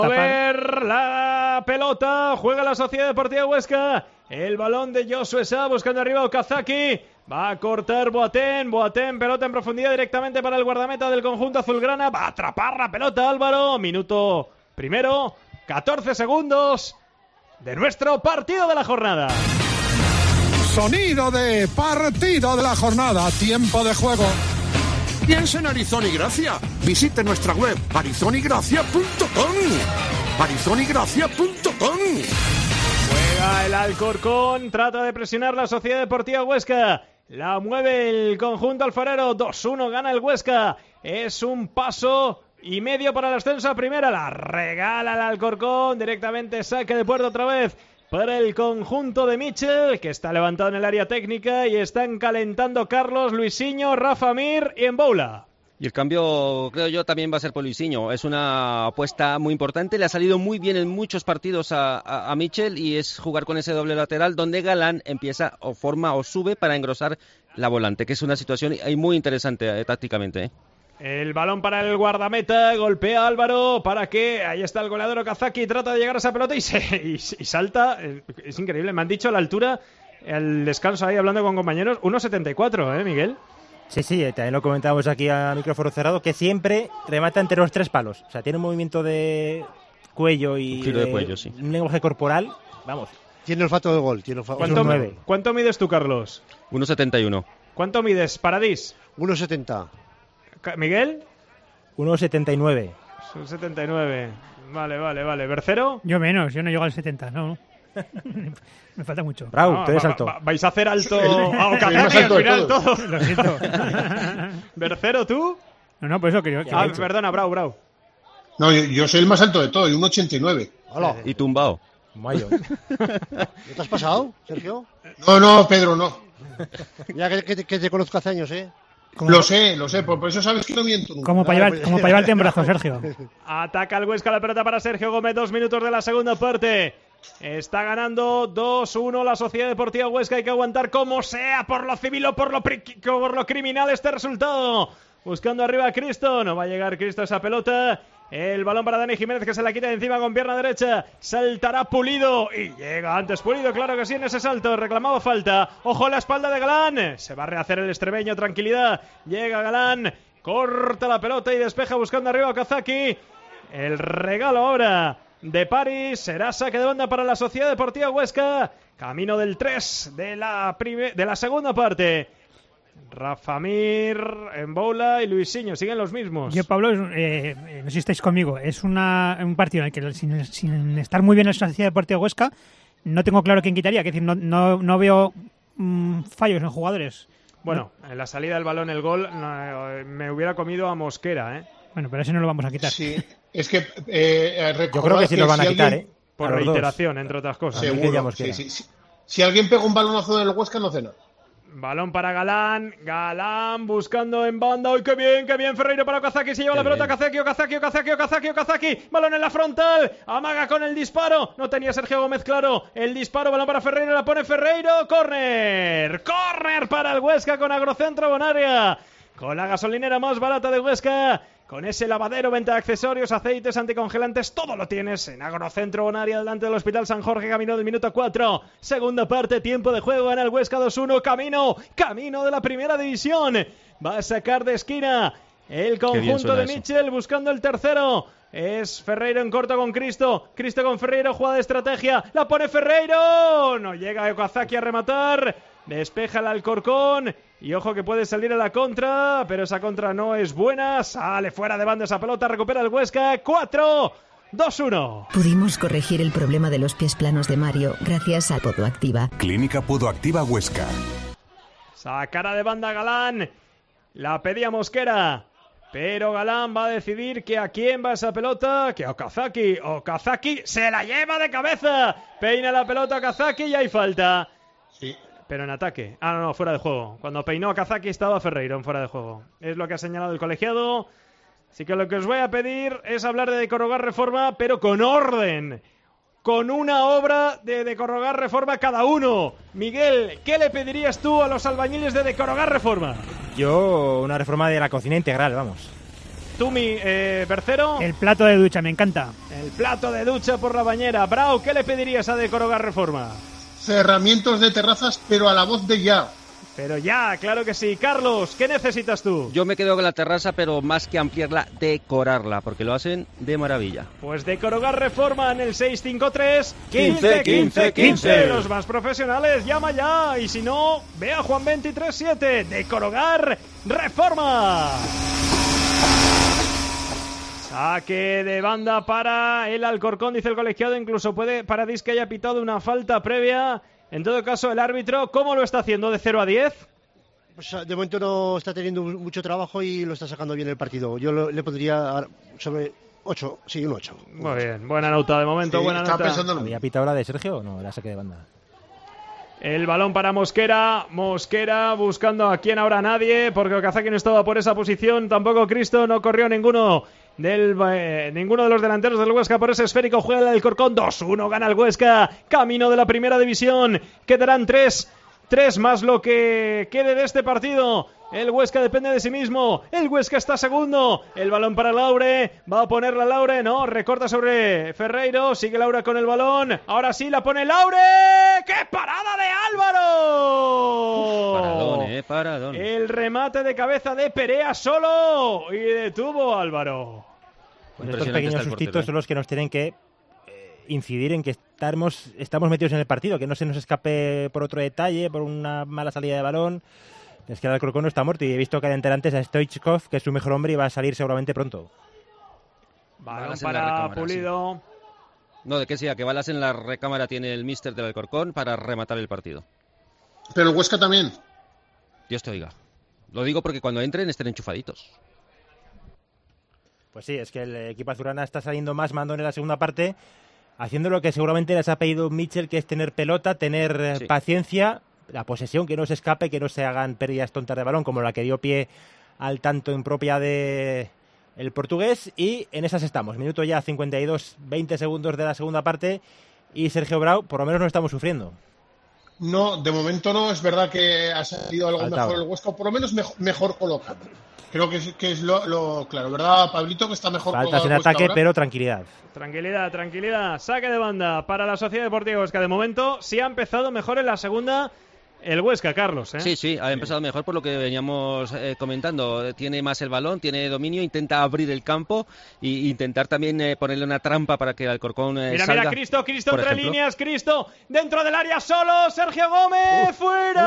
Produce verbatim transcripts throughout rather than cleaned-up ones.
A ver la pelota, juega la Sociedad Deportiva Huesca. El balón de Josué Sá buscando arriba Okazaki. Va a cortar Boateng. Boateng, pelota en profundidad directamente para el guardameta del conjunto azulgrana. Va a atrapar la pelota Álvaro. Minuto primero, catorce segundos de nuestro partido de la jornada. Sonido de partido de la jornada. Tiempo de juego. Piensa en Arizona y Gracia. Visite nuestra web arizona y gracia punto com. arizona y gracia punto com. Juega el Alcorcón, trata de presionar la Sociedad Deportiva Huesca. La mueve el conjunto alfarero. dos uno gana el Huesca. Es un paso y medio para el ascenso a primera. La regala el Alcorcón. Directamente saque de puerta otra vez para el conjunto de Michel, que está levantado en el área técnica, y están calentando Carlos, Luisinho, Rafa Mir y Mboula. Y el cambio, creo yo, también va a ser por Luisinho. Es una apuesta muy importante. Le ha salido muy bien en muchos partidos a, a, a Michel, y es jugar con ese doble lateral donde Galán empieza o forma o sube para engrosar la volante, que es una situación muy interesante eh, tácticamente. Eh. El balón para el guardameta, golpea Álvaro para que, ahí está el goleador Okazaki, trata de llegar a esa pelota y, se, y, y salta, es increíble, me han dicho la altura, el descanso ahí hablando con compañeros, uno setenta y cuatro, ¿eh, Miguel? Sí, sí, también lo comentábamos aquí a micrófono cerrado, que siempre remata entre los tres palos, o sea, tiene un movimiento de cuello y un giro de cuello, sí. Un lenguaje corporal, vamos. Tiene olfato de gol, tiene olfato. ¿Cuánto, nueve. ¿Cuánto mides tú, Carlos? uno setenta y uno. ¿Cuánto mides, Paradís? uno setenta. ¿Miguel? uno setenta y nueve. uno setenta y nueve. Vale, vale, vale. ¿Bercero? Yo menos, yo no llego al setenta, no. Me falta mucho. Bravo, no, tú eres va, alto. Va, vais a hacer alto a Okazaki al final todo. Lo siento. ¿Bercero tú? No, no, pues eso que yo... Que ah, perdona, Brau, Brau. No, yo, yo soy el más alto de todo, un ochenta y nueve. Hola. Y tumbado. Mayo. ¿No te has pasado, Sergio? No, no, Pedro, no. Ya que, que, que te conozco hace años, ¿eh? Como... Lo sé, lo sé, por, por eso sabes que no miento nunca. Como para llevar, como para llevarte en brazos, Sergio. Ataca el Huesca, la pelota para Sergio Gómez, dos minutos de la segunda parte. Está ganando dos uno la Sociedad Deportiva Huesca. Hay que aguantar como sea, por lo civil o por lo, pri- por lo criminal, este resultado. Buscando arriba a Cristo, no va a llegar Cristo a esa pelota. El balón para Dani Jiménez, que se la quita de encima con pierna derecha. Saltará Pulido y llega antes Pulido, claro que sí, en ese salto. Reclamaba falta. Ojo a la espalda de Galán. Se va a rehacer el extremeño, tranquilidad. Llega Galán, corta la pelota y despeja buscando arriba a Okazaki. El regalo ahora de París. Será saque de banda para la Sociedad Deportiva Huesca. Camino del tres de la, prime- de la segunda parte. Rafa Mir, Mboula y Luisinho siguen los mismos. Yo, Pablo, eh, no sé si estáis conmigo, es una, un partido en el que sin, sin estar muy bien en la Sociedad Deportiva Huesca, no tengo claro quién quitaría, es decir, no, no, no veo mmm, fallos en jugadores. Bueno, en la salida del balón, el gol, no, me hubiera comido a Mosquera, ¿eh? Bueno, pero ese no lo vamos a quitar. Sí, es que eh, yo creo que sí lo van a si quitar, alguien... ¿eh? Por reiteración, entre otras cosas. Seguro, sí, sí, sí. Si alguien pega un balonazo del Huesca, no hace nada. Balón para Galán, Galán buscando en banda, ¡uy, qué bien, qué bien! Ferreiro para Okazaki, se lleva qué la pelota, Okazaki, Okazaki, Okazaki, Okazaki, Okazaki, balón en la frontal, amaga con el disparo, no tenía Sergio Gómez claro, el disparo, balón para Ferreiro, la pone Ferreiro, córner, córner para el Huesca con Agrocentro Bonaria, con la gasolinera más barata de Huesca. Con ese lavadero, venta de accesorios, aceites, anticongelantes, todo lo tienes en Agrocentro Bonaria, delante del Hospital San Jorge, camino del minuto cuatro. Segunda parte, tiempo de juego, gana el Huesca dos uno, camino, camino de la primera división. Va a sacar de esquina el conjunto de Michel, buscando el tercero. Es Ferreiro en corto con Cristo, Cristo con Ferreiro, jugada de estrategia, la pone Ferreiro, no llega Okazaki a rematar, despeja el Alcorcón. Y ojo que puede salir a la contra, pero esa contra no es buena. Sale fuera de banda esa pelota, recupera el Huesca. cuatro dos uno. Pudimos corregir el problema de los pies planos de Mario gracias a Podoactiva. Clínica Podoactiva Huesca. Sacará de banda Galán. La pedía Mosquera. Pero Galán va a decidir que a quién va esa pelota. Que a Okazaki. Okazaki se la lleva de cabeza. Peina la pelota Okazaki y hay falta. Sí. Pero en ataque. Ah, no, no, fuera de juego. Cuando peinó a Okazaki estaba Ferreiro en fuera de juego. Es lo que ha señalado el colegiado. Así que lo que os voy a pedir es hablar de Decorogar Reforma, pero con orden. Con una obra de Decorogar Reforma cada uno. Miguel, ¿qué le pedirías tú a los albañiles de Decorogar Reforma? Yo, una reforma de la cocina integral, vamos. Tumi, eh, Bercero. El plato de ducha, me encanta. El plato de ducha por la bañera. Brau, ¿qué le pedirías a Decorogar Reforma? Cerramientos de terrazas, pero a la voz de ya. Pero ya, claro que sí. Carlos, ¿qué necesitas tú? Yo me quedo con la terraza, pero más que ampliarla, decorarla, porque lo hacen de maravilla. Pues Decorogar Reforma en el seis cinco tres quince, quince, quince. Los más profesionales, llama ya. Y si no, ve a Juan veintitrés siete. Decorogar Reforma. Saque de banda para el Alcorcón, dice el colegiado. Incluso puede Paradis que haya pitado una falta previa. En todo caso, el árbitro, ¿cómo lo está haciendo de cero a diez? Pues de momento no está teniendo mucho trabajo y lo está sacando bien el partido. Yo lo, le pondría sobre ocho, sí, un ocho. Muy bien, buena nota de momento, Sí, buena estaba nota. pensando en lo ¿Había pitado la de Sergio o no? Era saque de banda. El balón para Mosquera, Mosquera buscando a quién ahora nadie, porque Okazaki no estaba por esa posición, tampoco Cristo, no corrió ninguno del eh, ninguno de los delanteros del Huesca por ese esférico. Juega el Alcorcón, dos uno, gana el Huesca, camino de la primera división, quedarán tres, tres más lo que quede de este partido. El Huesca depende de sí mismo. El Huesca está segundo. El balón para Laure. Va a ponerla Laure. No, recorta sobre Ferreiro. Sigue Laure con el balón. Ahora sí la pone Laure. ¡Qué parada de Álvaro! Paradón, eh, paradón. El remate de cabeza de Perea solo. Y detuvo Álvaro. Pues estos pequeños sustitos son los que nos tienen que eh, incidir en que estamos, estamos metidos en el partido. Que no se nos escape por otro detalle, por una mala salida de balón. Es que el Alcorcón no está muerto y he visto que adelantar antes a Stoichkov, que es su mejor hombre y va a salir seguramente pronto. Balón para Pulido. Sí. No, de que sea, que balas en la recámara tiene el míster del Alcorcón para rematar el partido. Pero el Huesca también. Dios te oiga. Lo digo porque cuando entren estén enchufaditos. Pues sí, es que el equipo azulgrana está saliendo más mandón en la segunda parte, haciendo lo que seguramente les ha pedido Mitchell, que es tener pelota, tener sí. paciencia, la posesión, que no se escape, que no se hagan pérdidas tontas de balón, como la que dio pie al tanto impropia de el portugués, y en esas estamos. Minuto ya cincuenta y dos, veinte segundos de la segunda parte, y Sergio Brau, por lo menos no estamos sufriendo. No, de momento no, es verdad que ha salido algo Faltaba. mejor el Huesca, o por lo menos mejor, mejor colocado. Creo que es, que es lo, lo claro, ¿verdad, Pablito? Que está mejor Faltas colocado en el Huesca ataque, ahora. pero tranquilidad. Tranquilidad, tranquilidad. Saque de banda para la Sociedad Deportiva Huesca. De momento sí ha empezado mejor en la segunda el Huesca, Carlos, ¿eh? Sí, sí, ha empezado mejor por lo que veníamos eh, comentando. Tiene más el balón, tiene dominio, intenta abrir el campo e intentar también eh, ponerle una trampa para que Alcorcón eh, Mira, salga. mira, Cristo, Cristo por entre ejemplo. líneas, Cristo dentro del área solo, Sergio Gómez, Uf.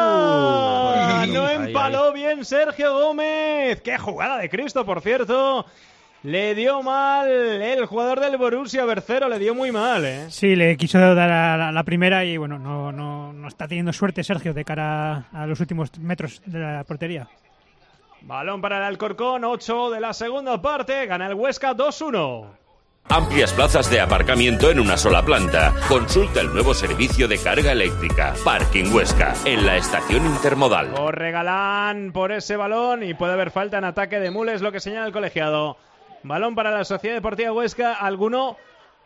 fuera. Uy, no ahí, empaló ahí. bien Sergio Gómez. Qué jugada de Cristo, por cierto. Le dio mal el jugador del Borussia, Bercero, le dio muy mal, ¿eh? Sí, le quiso dar a la, la primera y bueno, no, no, no está teniendo suerte Sergio de cara a, a los últimos metros de la portería. Balón para el Alcorcón, ocho de la segunda parte, gana el Huesca dos uno. Amplias plazas de aparcamiento en una sola planta. Consulta el nuevo servicio de carga eléctrica. Parking Huesca, en la estación intermodal. Corre Galán por ese balón y puede haber falta en ataque de Mules, lo que señala el colegiado. Balón para la Sociedad Deportiva Huesca. ¿Alguno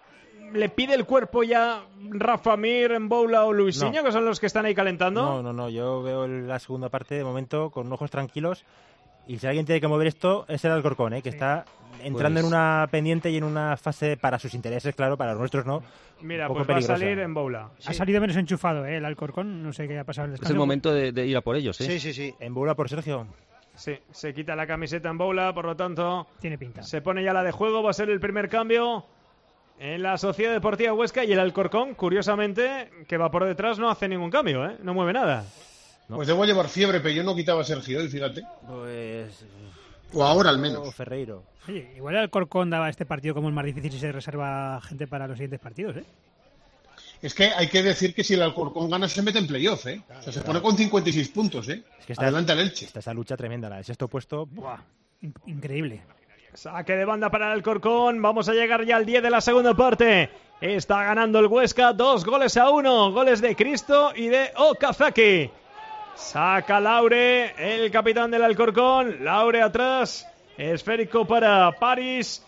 le pide el cuerpo ya Rafa Mir, Mboula o Luisinho, No. que son los que están ahí calentando? No, no, no. Yo veo la segunda parte de momento con ojos tranquilos. Y si alguien tiene que mover esto, es el Alcorcón, ¿eh? que está entrando Pues- en una pendiente y en una fase para sus intereses, claro, para los nuestros no. Mira, un poco pues va a peligrosa. salir Mboula. Ha salido menos enchufado, ¿eh? El Alcorcón, no sé qué ha pasado en el Es descanso. el momento de, de ir a por ellos, ¿eh? Sí, sí, sí. En bola por Sergio. Sí, se quita la camiseta Mboula, por lo tanto Tiene pinta. se pone ya la de juego. Va a ser el primer cambio en la Sociedad Deportiva Huesca. Y el Alcorcón, curiosamente, que va por detrás, no hace ningún cambio, ¿eh? No mueve nada. No. Pues debo llevar fiebre, pero yo no quitaba a Sergio hoy, fíjate. Pues... O ahora al O menos. Ferreiro. Oye, igual el Alcorcón daba este partido como el más difícil y se reserva gente para los siguientes partidos, ¿eh? Es que hay que decir que si el Alcorcón gana se mete en playoff, ¿eh? O sea, se pone con cincuenta y seis puntos, ¿eh? Es que está, Adelante al Elche. está esa lucha tremenda, la de sexto puesto. Buah, in- increíble. Saque de banda para el Alcorcón. Vamos a llegar ya al diez de la segunda parte. Está ganando el Huesca dos goles a uno. Goles de Cristo y de Okazaki. Saca Laure, el capitán del Alcorcón. Laure atrás. Esférico para París.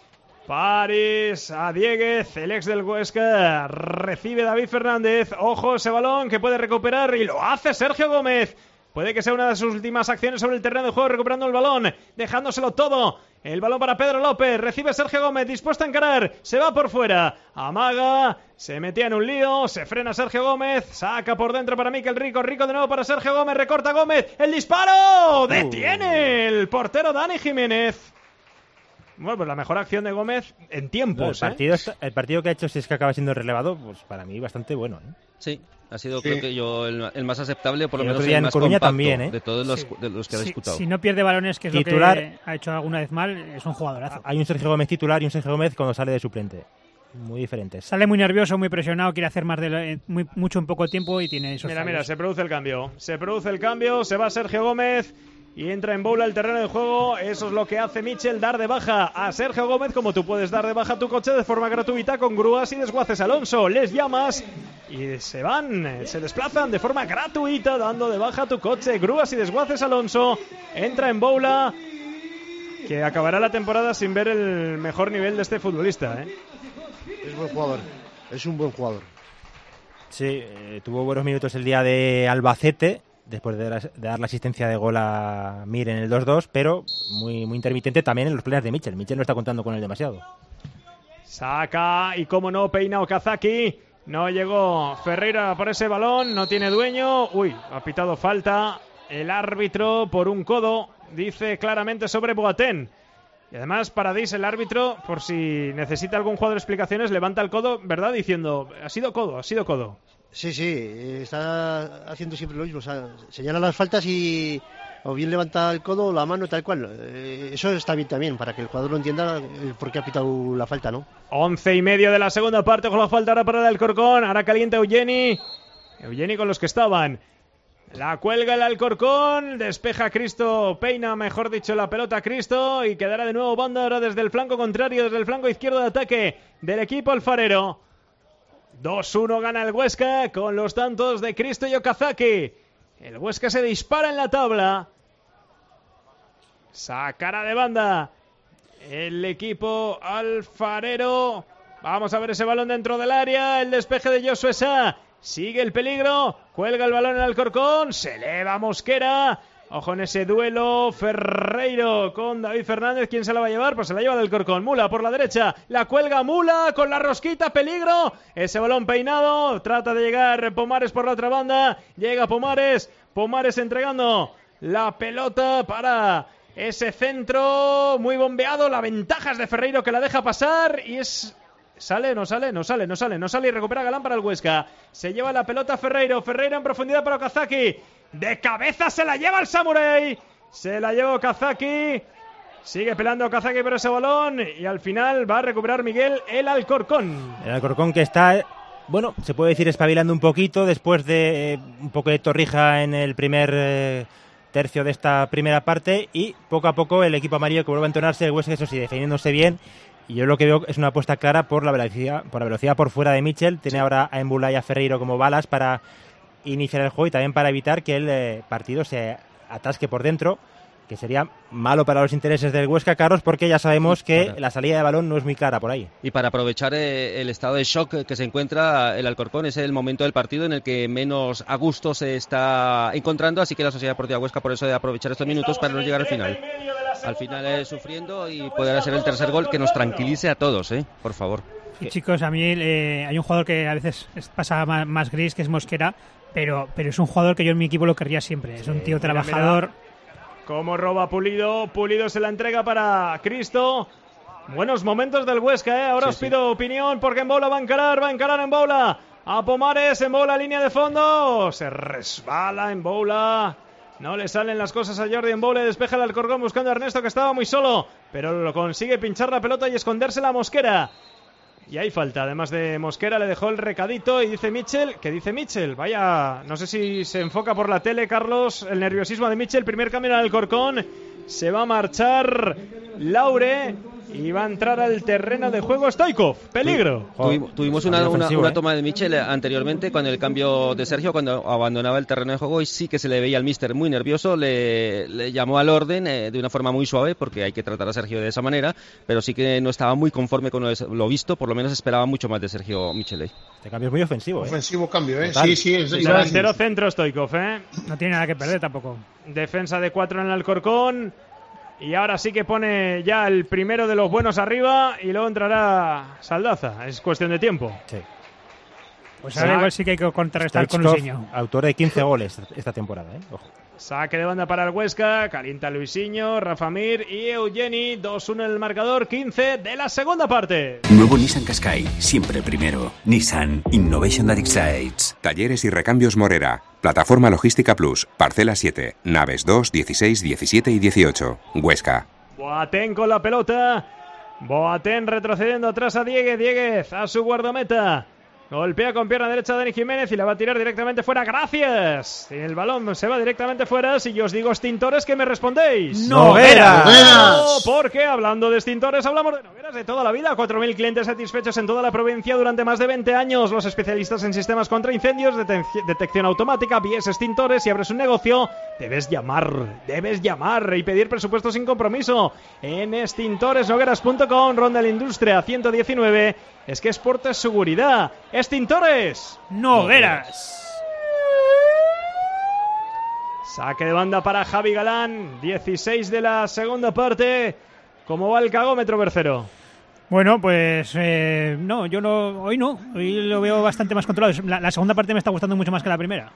París a Dieguez, el ex del Huesca. Recibe David Fernández. Ojo ese balón que puede recuperar y lo hace Sergio Gómez. Puede que sea una de sus últimas acciones sobre el terreno de juego, recuperando el balón, dejándoselo todo El balón para Pedro López, recibe Sergio Gómez, dispuesto a encarar, se va por fuera, amaga, se metía en un lío, se frena Sergio Gómez, saca por dentro para Miquel Rico, Rico de nuevo para Sergio Gómez, recorta Gómez, el disparo, detiene el portero Dani Jiménez. Bueno, pues la mejor acción de Gómez en tiempos. No, el, partido, ¿eh? el partido que ha hecho, si es que acaba siendo relevado, pues para mí bastante bueno, ¿eh? Sí, ha sido, sí. creo que yo, el, el más aceptable, por lo menos el el más Coruña compacto también, ¿eh? de todos los, sí. de los que ha sí, disputado. Si no pierde balones, que es titular, lo que ha hecho alguna vez mal, es un jugadorazo. Hay un Sergio Gómez titular y un Sergio Gómez cuando sale de suplente. Muy diferentes. Sale muy nervioso, muy presionado, quiere hacer más de lo, muy, mucho en poco tiempo y tiene esos Mira, fallos. mira, se produce el cambio. Se produce el cambio, se va Sergio Gómez y entra en bola el terreno de juego. Eso es lo que hace Michel, dar de baja a Sergio Gómez, como tú puedes dar de baja tu coche de forma gratuita con grúas y desguaces Alonso. Les llamas y se van, se desplazan de forma gratuita dando de baja tu coche. Grúas y desguaces Alonso. Entra en bola, que acabará la temporada sin ver el mejor nivel de este futbolista, ¿eh? Es buen jugador, es un buen jugador. Sí, eh, tuvo buenos minutos el día de Albacete, después de, la, de dar la asistencia de gol a Mir en el dos dos, pero muy, muy intermitente también en los planes de Michel. Michel no está contando con él demasiado. Saca y como no, peina Okazaki. No llegó Ferreira por ese balón, no tiene dueño. Uy, ha pitado falta el árbitro por un codo, dice claramente sobre Boateng. Y además Paradís, el árbitro, por si necesita algún jugador de explicaciones, levanta el codo, ¿verdad? Diciendo, ha sido codo, ha sido codo. Sí, sí, está haciendo siempre lo mismo. O sea, señala las faltas y o bien levanta el codo o la mano, tal cual. Eh, eso está bien también, para que el jugador lo entienda el por qué ha pitado la falta, ¿no? Once y medio de la segunda parte, con la falta ahora para el Alcorcón. Ahora calienta Eugeni. Eugeni con los que estaban. La cuelga el Alcorcón, despeja Cristo, peina, mejor dicho, la pelota Cristo y quedará de nuevo banda ahora desde el flanco contrario, desde el flanco izquierdo de ataque del equipo alfarero. dos uno gana el Huesca con los tantos de Cristo y Okazaki. El Huesca se dispara en la tabla. Sacará de banda el equipo alfarero. Vamos a ver ese balón dentro del área, el despeje de Josué Sá. Sigue el peligro, cuelga el balón en Alcorcón, se eleva Mosquera. Ojo en ese duelo, Ferreiro con David Fernández. ¿Quién se la va a llevar? Pues se la lleva el Alcorcón. Mula por la derecha, la cuelga Mula con la rosquita, peligro. Ese balón peinado, trata de llegar Pomares por la otra banda. Llega Pomares, Pomares entregando la pelota para ese centro muy bombeado. La ventaja es de Ferreiro, que la deja pasar y es... Sale, no sale, no sale, no sale, no sale y recupera Galán para el Huesca. Se lleva la pelota Ferreiro, Ferreiro en profundidad para Okazaki. De cabeza se la lleva el Samurai. Se la lleva Okazaki. Sigue pelando Okazaki por ese balón y al final va a recuperar Miguel el Alcorcón. El Alcorcón que está, bueno, se puede decir espabilando un poquito después de eh, un poco de torrija en el primer eh, tercio de esta primera parte y poco a poco el equipo amarillo que vuelve a entonarse, el Huesca eso sí, defendiéndose bien. Y yo lo que veo es una apuesta clara por la velocidad por la velocidad por fuera de Michel. Tiene sí. ahora a Embula y a Ferreiro como balas para iniciar el juego y también para evitar que el eh, partido se atasque por dentro, que sería malo para los intereses del Huesca, Carlos, porque ya sabemos que claro. la salida de balón no es muy clara por ahí. Y para aprovechar eh, el estado de shock que se encuentra el Alcorcón, es el momento del partido en el que menos a gusto se está encontrando, así que la Sociedad Deportiva Huesca por eso debe aprovechar estos minutos para no llegar al final. Al final eh, sufriendo y poder ser el tercer gol que nos tranquilice a todos, eh, por favor. Y chicos, a mí eh, hay un jugador que a veces pasa más, más gris, que es Mosquera, pero, pero es un jugador que yo en mi equipo lo querría siempre. Es un tío sí, trabajador. Mira, mira. Como roba Pulido, Pulido se la entrega para Cristo. Buenos momentos del Huesca, ¿eh? Ahora sí, os pido sí. opinión porque Embola va a encarar, va a encarar Embola. A Pomares, Embola, línea de fondo. Se resbala Embola. No le salen las cosas a Jordi Embola, despeja el Alcorcón buscando a Ernesto, que estaba muy solo, pero lo consigue pinchar la pelota y esconderse la Mosquera. Y hay falta, además de Mosquera le dejó el recadito y dice Michel, ¿qué dice Michel? Vaya, no sé si se enfoca por la tele, Carlos, el nerviosismo de Michel. Primer cambio en el Alcorcón, se va a marchar Laure y va a entrar al terreno de juego Stoikov. Peligro. Tuvimos, tuvimos una, una, una toma de Michel anteriormente con el cambio de Sergio cuando abandonaba el terreno de juego y sí que se le veía al míster muy nervioso. Le, le llamó al orden eh, de una forma muy suave porque hay que tratar a Sergio de esa manera, pero sí que no estaba muy conforme con lo, lo visto. Por lo menos esperaba mucho más de Sergio Michel. Este cambio es muy ofensivo. ¿eh? Ofensivo cambio, ¿eh? Total. Sí, sí. Es, delantero centro Stoikov, ¿eh? No tiene nada que perder tampoco. Defensa de cuatro en el Alcorcón. Y ahora sí que pone ya el primero de los buenos arriba y luego entrará Saldaza. Es cuestión de tiempo. Sí. Pues ahora igual sí que hay que contrarrestar con Luisinho. Autor de quince goles esta temporada, ¿eh? Ojo. Saque de banda para el Huesca, calienta Luisinho, Rafa Mir y Eugeni, dos uno en el marcador, quince de la segunda parte. Nuevo Nissan Qashqai, siempre primero. Nissan Innovation That Excites. Talleres y recambios Morera. Plataforma Logística Plus. Parcela siete. Naves dos, dieciséis, diecisiete y dieciocho. Huesca. Boateng con la pelota. Boateng retrocediendo atrás a Dieguez. Dieguez a su guardameta. Golpea con pierna derecha a Dani Jiménez y la va a tirar directamente fuera. ¡Gracias! El balón se va directamente fuera. Si yo os digo extintores, ¿qué me respondéis? ¡Nogueras! ¡Nogueras! Porque hablando de extintores, hablamos de Nogueras de toda la vida. cuatro mil clientes satisfechos en toda la provincia durante más de veinte años. Los especialistas en sistemas contra incendios, detec- detección automática, vías extintores. Si abres un negocio, debes llamar. Debes llamar y pedir presupuesto sin compromiso. En extintores nogueras punto com, Ronda de la Industria ciento diecinueve. Es que Sport es seguridad. Extintores Nogueras. Saque de banda para Javi Galán. dieciséis de la segunda parte. ¿Cómo va el cagómetro, Bercero? Bueno, pues eh, no, yo no, hoy no. Hoy lo veo bastante más controlado. La, la segunda parte me está gustando mucho más que la primera.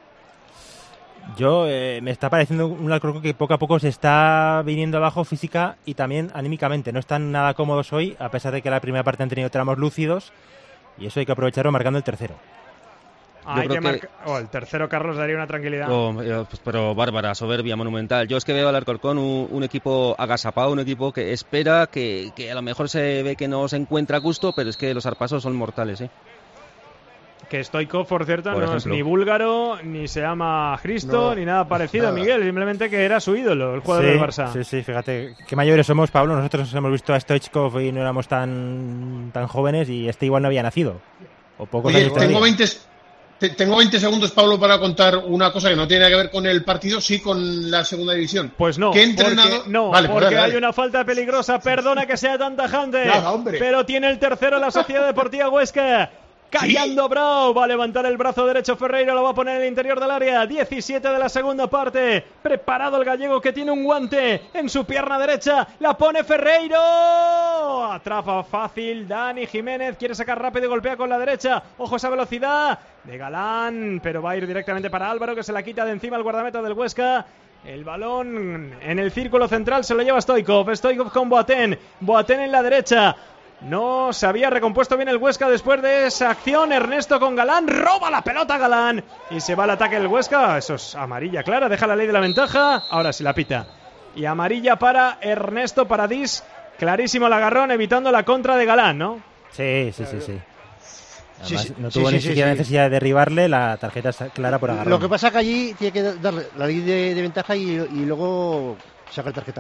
Yo eh, me está pareciendo un Alcorcón que poco a poco se está viniendo abajo física y también anímicamente. No están nada cómodos hoy, a pesar de que la primera parte han tenido tramos lúcidos, y eso hay que aprovecharlo marcando el tercero. Hay que que... marcar. Oh, el tercero, Carlos, daría una tranquilidad. Oh, pues, pero bárbara, soberbia, monumental. Yo es que veo al Alcorcón un, un equipo agasapado, un equipo que espera, que, que a lo mejor se ve que no se encuentra a gusto, pero es que los zarpazos son mortales, ¿eh? Que Stoichkov, por cierto, por no ejemplo. es ni búlgaro, ni se llama Cristo, No, ni nada parecido, nada. Miguel. Simplemente que era su ídolo, el jugador sí, del Barça. Sí, sí, fíjate, qué mayores somos, Pablo. Nosotros hemos visto a Stoichkov y no éramos tan, tan jóvenes, y este igual no había nacido. O pocos Oye, años tengo todavía. veinte, te- tengo veinte segundos, Pablo, para contar una cosa que no tiene que ver con el partido, sí con la segunda división. Pues no, ¿Qué entrenador? porque, no, Vale, pues porque dale, hay dale. una falta peligrosa. Perdona que sea tan tajante, Nada, hombre. pero tiene el tercero la Sociedad Deportiva Huesca. Callando Brau, va a levantar el brazo derecho Ferreiro, lo va a poner en el interior del área. diecisiete de la segunda parte. Preparado el gallego que tiene un guante en su pierna derecha. La pone Ferreiro. Atrapa fácil Dani Jiménez. Quiere sacar rápido y golpea con la derecha. Ojo esa velocidad de Galán, pero va a ir directamente para Álvaro, que se la quita de encima el guardameta del Huesca. El balón en el círculo central se lo lleva Stoichkov. Stoichkov con Boateng. Boateng en la derecha. No se había recompuesto bien el Huesca después de esa acción. Ernesto con Galán, roba la pelota Galán y se va al ataque del Huesca. Eso es amarilla clara, deja la ley de la ventaja. Ahora sí la pita. Y amarilla para Ernesto Paradís. Clarísimo el agarrón, evitando la contra de Galán, ¿no? Sí, sí, sí, sí. Además, Sí, sí, no sí, tuvo sí, ni sí, siquiera sí. necesidad de derribarle, la tarjeta está clara por agarrón. Lo que pasa que allí tiene que darle la ley de, de ventaja y, y luego sacar tarjeta.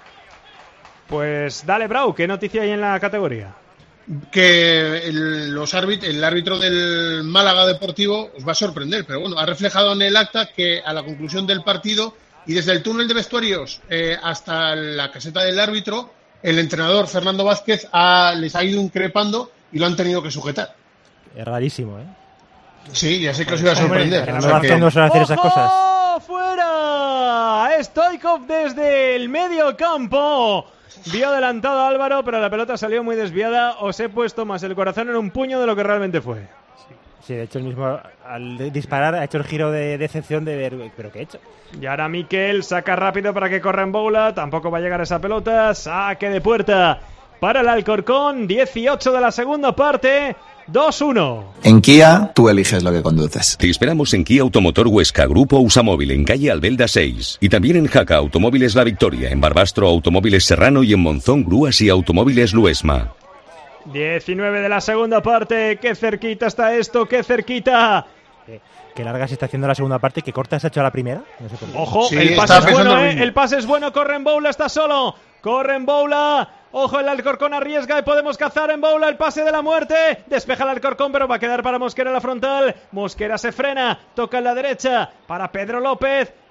Pues dale, Brau, ¿qué noticia hay en la categoría? Que el, los árbit- el árbitro del Málaga Deportivo os va a sorprender, pero bueno, ha reflejado en el acta que a la conclusión del partido y desde el túnel de vestuarios eh, hasta la caseta del árbitro, el entrenador Fernando Vázquez ha, les ha ido increpando y lo han tenido que sujetar. Es rarísimo, ¿eh? Sí, ya sé que os iba a sorprender. Hombre, O sea que- Vázquez no suele hacer esas cosas. ¡Ojo! ¡Fuera! Stoichkov desde el medio campo. Vio adelantado a Álvaro, pero la pelota salió muy desviada. Os he puesto más el corazón en un puño de lo que realmente fue. Sí, de hecho, el mismo al disparar ha hecho el giro de decepción de ver, ¿pero qué he hecho? Y ahora Miquel saca rápido para que corra en bola. Tampoco va a llegar esa pelota. Saque de puerta para el Alcorcón. dieciocho de la segunda parte. dos uno. En Kia, tú eliges lo que conduces. Te esperamos en Kia Automotor Huesca, Grupo Usamóvil, en calle Albelda seis. Y también en Jaca Automóviles La Victoria, en Barbastro Automóviles Serrano y en Monzón Grúas y Automóviles Luesma. diecinueve de la segunda parte. ¡Qué cerquita está esto! ¡Qué cerquita! Eh, que larga se está haciendo la segunda parte, que corta se ha hecho a la primera. No sé por qué. Ojo, Sí, el pase estaba es bueno, pensando lo ¿eh? mismo. El pase es bueno, corre en bola, está solo. Corre en bola. Ojo, el Alcorcón arriesga y podemos cazar en bola el pase de la muerte. Despeja el Alcorcón, pero va a quedar para Mosquera en la frontal. Mosquera se frena, toca en la derecha para Pedro López.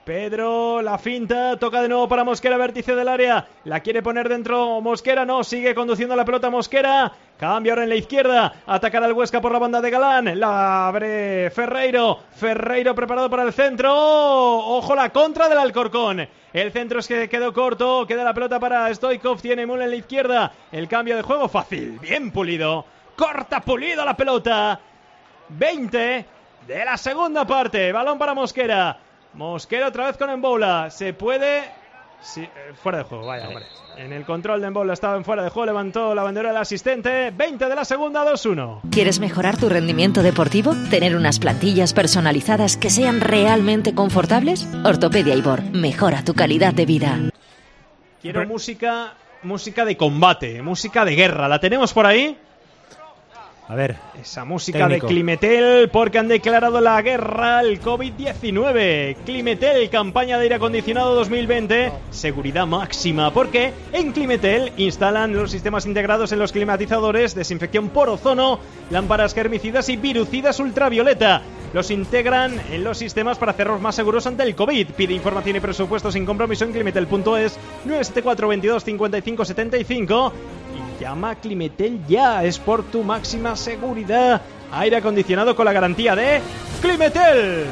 Pedro, la finta, toca de nuevo para Mosquera, vértice del área, la quiere poner dentro Mosquera, no, sigue conduciendo la pelota Mosquera, cambia ahora en la izquierda, atacará el Huesca por la banda de Galán, la abre Ferreiro, Ferreiro preparado para el centro, ojo la contra del Alcorcón, el centro es que quedó corto, queda la pelota para Stoikov, tiene Mula en la izquierda, el cambio de juego fácil, bien Pulido, corta Pulido la pelota, veinte de la segunda parte, balón para Mosquera, Mosquera otra vez con Emboula. Se puede... Sí, eh, fuera de juego, vaya, hombre. En el control de Emboula estaba en fuera de juego. Levantó la bandera del asistente. veinte de la segunda, dos uno. ¿Quieres mejorar tu rendimiento deportivo? ¿Tener unas plantillas personalizadas que sean realmente confortables? Ortopedia Ibor. Mejora tu calidad de vida. Quiero Pero... música... Música de combate. Música de guerra. ¿La tenemos por ahí? A ver, esa música técnico. de Climetel, porque han declarado la guerra al covid diecinueve. Climetel, campaña de aire acondicionado dos mil veinte, seguridad máxima, porque en Climetel instalan los sistemas integrados en los climatizadores, desinfección por ozono, lámparas germicidas y virucidas ultravioleta. Los integran en los sistemas para hacerlos más seguros ante el COVID. Pide información y presupuesto sin compromiso en climetel punto es, nueve siete cuatro, veintidós, cincuenta y cinco setenta y cinco. Llama a Climetel ya, es por tu máxima seguridad. Aire acondicionado con la garantía de Climetel.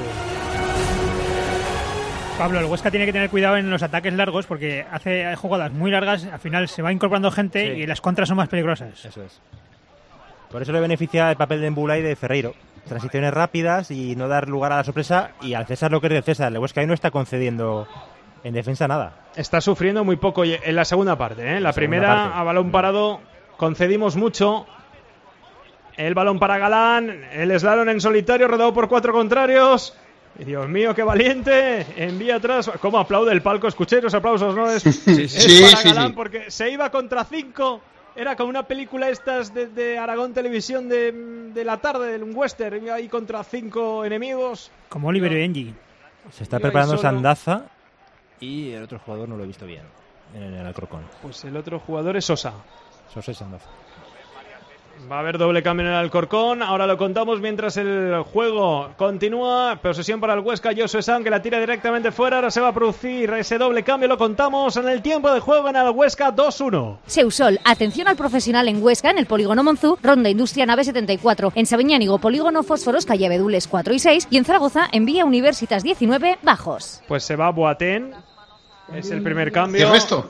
Pablo, el Huesca tiene que tener cuidado en los ataques largos porque hace jugadas muy largas, al final se va incorporando gente sí. y las contras son más peligrosas. Eso es. Por eso le beneficia el papel de Emboula y de Ferreiro. Transiciones rápidas y no dar lugar a la sorpresa, y al César lo que es del César. El Huesca ahí no está concediendo en defensa nada. Está sufriendo muy poco en la segunda parte, ¿eh? La, la primera parte. A balón parado concedimos mucho. El balón para Galán, el slalom en solitario rodado por cuatro contrarios. Y Dios mío, qué valiente. Envía atrás. ¿Cómo aplaude el palco? Escuchéis los aplausos, ¿no? Es, sí, es sí, para sí, Galán sí. Porque se iba contra cinco. Era como una película estas de, de Aragón Televisión de, de la tarde, un western, ahí contra cinco enemigos. Como Oliver y Benji. Se está preparando Sandaza y el otro jugador no lo he visto bien en el Alcorcón. Pues el otro jugador es Sosa. Sosa y Sandaza. Va a haber doble cambio en el Alcorcón. Ahora lo contamos mientras el juego continúa. Posesión para el Huesca. Josué San que la tira directamente fuera. Ahora se va a producir ese doble cambio. Lo contamos en el tiempo de juego en el Huesca dos uno. Seusol. Atención al profesional en Huesca, en el Polígono Monzú, Ronda Industria Nave setenta y cuatro. En Sabiñánigo, Polígono Fósforos, calle Abedules cuatro y seis. Y en Zaragoza, en Vía Universitas diecinueve, Bajos. Pues se va Boateng. Es el primer cambio. ¿Y el resto?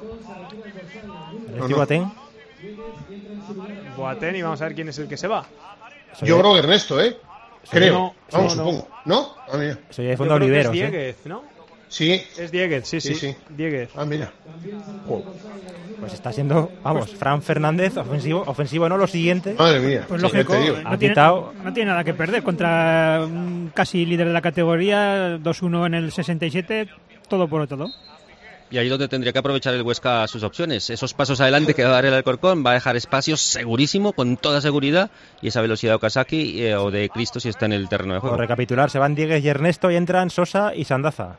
¿El no, Boateng? Boateng, y vamos a ver quién es el que se va. Yo creo que Ernesto, ¿eh? Creo. No, vamos, no, supongo. ¿No? Ah, mira. Soy de fondo Oliveros. Es Dieguez, ¿eh? ¿no? Sí. Es Dieguez, sí, sí. sí, sí. Dieguez. Ah, mira. Oh. Pues está siendo, vamos, pues, Fran Fernández, ofensivo, ofensivo no, lo siguiente. Madre mía. Pues lógico, sí, no, tiene, no tiene nada que perder contra un casi líder de la categoría, dos uno en el sesenta y siete, todo por todo. Y ahí donde tendría que aprovechar el Huesca sus opciones. Esos pasos adelante que va a dar el Alcorcón, va a dejar espacios segurísimo, con toda seguridad, y esa velocidad de Okazaki eh, o de Cristo si está en el terreno de juego. Por recapitular, se van Dieguez y Ernesto y entran Sosa y Sandaza.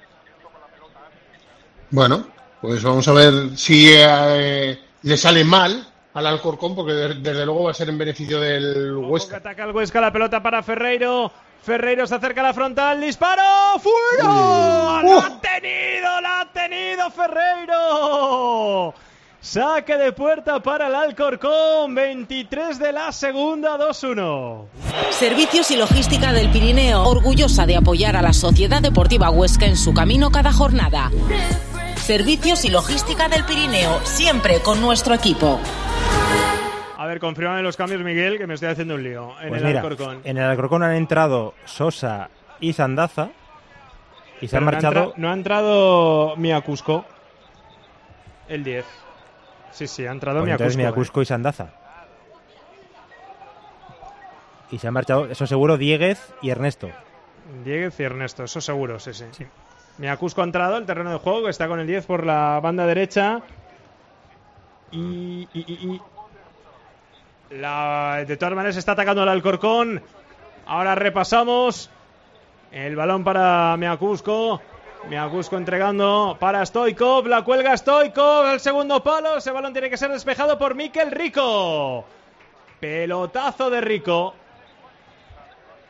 Bueno, pues vamos a ver si eh, le sale mal al Alcorcón, porque de, desde luego va a ser en beneficio del Huesca. Ataca el Huesca, la pelota para Ferreiro. Ferreiro se acerca a la frontal, disparo, ¡fuera! Uh, ¡La ha tenido, la ha tenido Ferreiro! Saque de puerta para el Alcorcón, veintitrés de la segunda, dos uno. Servicios y Logística del Pirineo, orgullosa de apoyar a la Sociedad Deportiva Huesca en su camino cada jornada. Servicios y Logística del Pirineo, siempre con nuestro equipo. A ver, confírmame los cambios, Miguel, que me estoy haciendo un lío en pues el mira, Alcorcón. En el Alcorcón han entrado Sosa y Sandaza y se Pero han marchado... No ha, entra- no ha entrado Miacusco, el diez. Sí, sí, ha entrado pues Miacusco. Miacusco eh. y Sandaza. Y se han marchado, eso seguro, Dieguez y Ernesto. Dieguez y Ernesto, eso seguro, sí, sí. sí. Miacusco ha entrado al terreno de juego, que está con el diez por la banda derecha. Y... y, y, y... La, de todas maneras está atacando el Alcorcón. Ahora repasamos. El balón para Miacusco. Miacusco entregando para Stoikov. La cuelga Stoikov. El segundo palo. Ese balón tiene que ser despejado por Mikel Rico. Pelotazo de Rico.